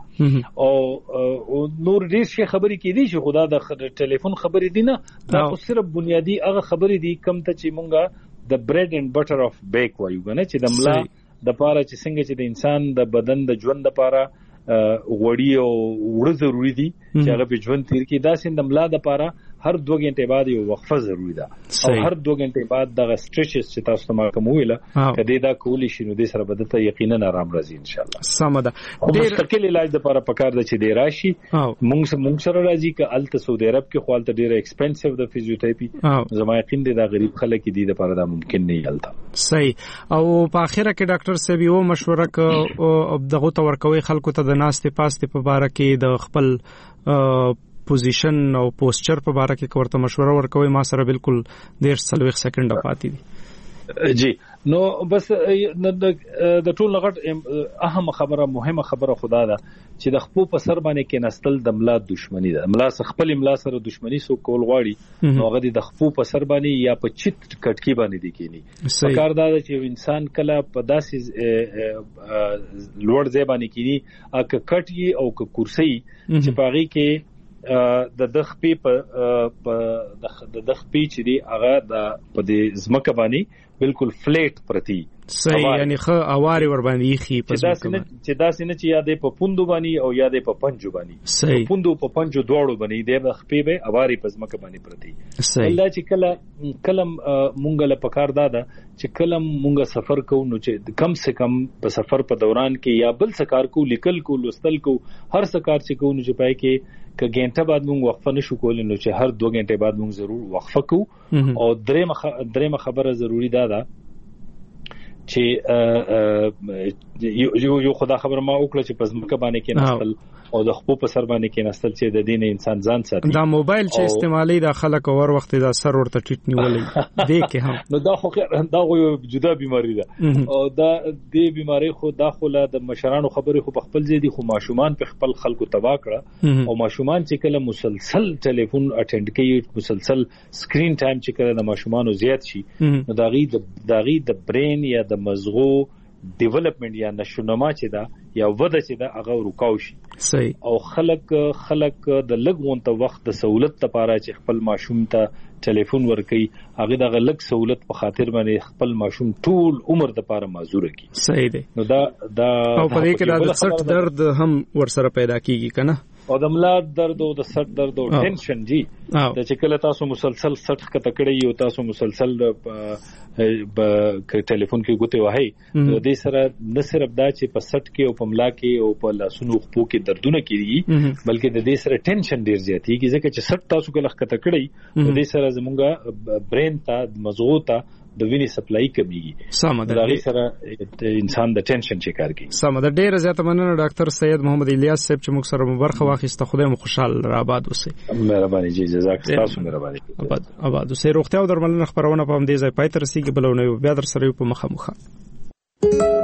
او نور ډیر شي خبرې کې دي چې خدا د ټلیفون خبرې دي نه دا خو صرف بنیادی هغه خبرې دي کم ته چې مونږه د برید اینڈ بټر اف بیک وایو غنه چې د ملا د پاره چې څنګه چې د انسان د بدن د ژوند لپاره وړي او وړ ضروری دي چې هغه په ژوند تیر کې دا سند ملا د پاره هر دوه غنټه بعد یو وقفه ضروری ده او هر دوه غنټه بعد د سټریچز چې تاسو ته کوم ویله کدی دا کولی شي نو د سره بدته یقینا آرام راځي ان شاء الله سمده ډیر مستقل علاج د لپاره پکار ده چې دی راشي مونږ مونږ سره راځي ک الته سعودي عرب کې خپل ته ډیر ایکسپنسیو د فزیوتراپي زما یقین دی دا غریب خلک دي د لپاره دا ممکن نه یالته صحیح او په اخره کې ډاکټر صاحب یو مشوره ک دغه تور کوي خلکو ته د ناشته پاسته په باره کې د خپل پوزیشن او پوسچر په باره کې ورته مشوره ورکوي ما سره بالکل ډیر سلويخ سکند پاتې دي جی نو بس د ټول لغټ اهم خبره مهمه خبره خدا ده چې د خپل په سر باندې کې نستل د ملا دښمنی ده ملا سره خپل ملا سره دښمنی سو کول غواړي نو هغه د خپل په سر باندې یا په چت کټکی باندې دي کینی کار دا چې انسان کله په داسې لوړ ځای باندې کینی اګه کټي او ک کرسي چې پاغي کې د دخپی په د دخپی چې دی هغه د په دې زمکه باندې بالکل فلیټ پرتی صحیح یعنی خو اواري ور باندې خي په زمکه چې دا سینه چې یادې په پوندو باندې او یادې په پنجو باندې پوندو په پنجو دوړو باندې د خپې به اواري په زمکه باندې پرتی الله چې کله کلم مونږ له پکار دادا چې کلم مونږ سفر کوو نو چې کم سے کم په سفر په دوران کې یا بل سکار کو لیکل کو لوستل کو هر سکار چې کو نو چې پای کې ک غنټه بعد مونږ وقفه نشو کولای نو چې هر دوه غنټه بعد مونږ ضرور وقفه کو او درې مخ درې مخ خبره ضروری ده دا چې یو یو خدا خبر ما وکړه چې پزمکه باندې کې نستل او د خپل په سر باندې کې نستل چې د دین انسان ځان ساتي دا موبایل چې استعمالي د خلک اور وخت دا سر ورته ټیټ نیولې دی کې هم نو دا خو دا یو جدا بیماری ده او دا د بیماری خو داخله د مشرانو خبرې خو په خپل ځای دي خو ماشومان په خپل خلکو تبا کړه او ماشومان چې کله مسلسل ټلیفون اټینډ کوي مسلسل سکرین ټایم چې کله د ماشومانو زیات شي نو دا غي د غي د برین یا د مزغو ډیولپمنٹ یا نشونما چې دا یا وده چې دا هغه رکاو شي صحیح او خلک خلک د لګون ته وخت د سہولت لپاره چې خپل ماشوم ته ټلیفون ورکي هغه د غلک سہولت په خاطر باندې خپل ماشوم ټول عمر د لپاره معذور کی صحیح دی نو دا دا او په دې کې د سټ درد هم ورسره پیدا کیږي کنه او د ملا درد او د سر درد او ټینشن جی د چې کله تاسو مسلسل سټ کته کړی یو تاسو مسلسل په ټلیفون کې ګوتې وهي د دې سره نه صرف دا چې په سټ کې او په ملا کې او په لاسونو خپو کې دردونه کیږي بلکې د دې سره ټینشن ډیر زیاتېږي ځکه چې سټ تاسو کله کته کړی د دې سره زمونږه برین ته مزغو ته د وینې سپلای کمیږي سمه دا سره انسان د ټینشن شکار کیږي سمه دا ډیر زیاته مننه ډاکټر سید محمد الیاس صاحب چې موږ سره مبارخه واخیسته خدای مو خوشحال را آباد اوسئ مهرباني جی جزاک تاسو مهرباني آباد آباد اوسئ روغتیا او درملنه خبرونه په دې ځای پای تر رسیدي بلونه بیا در سره په مخه مخه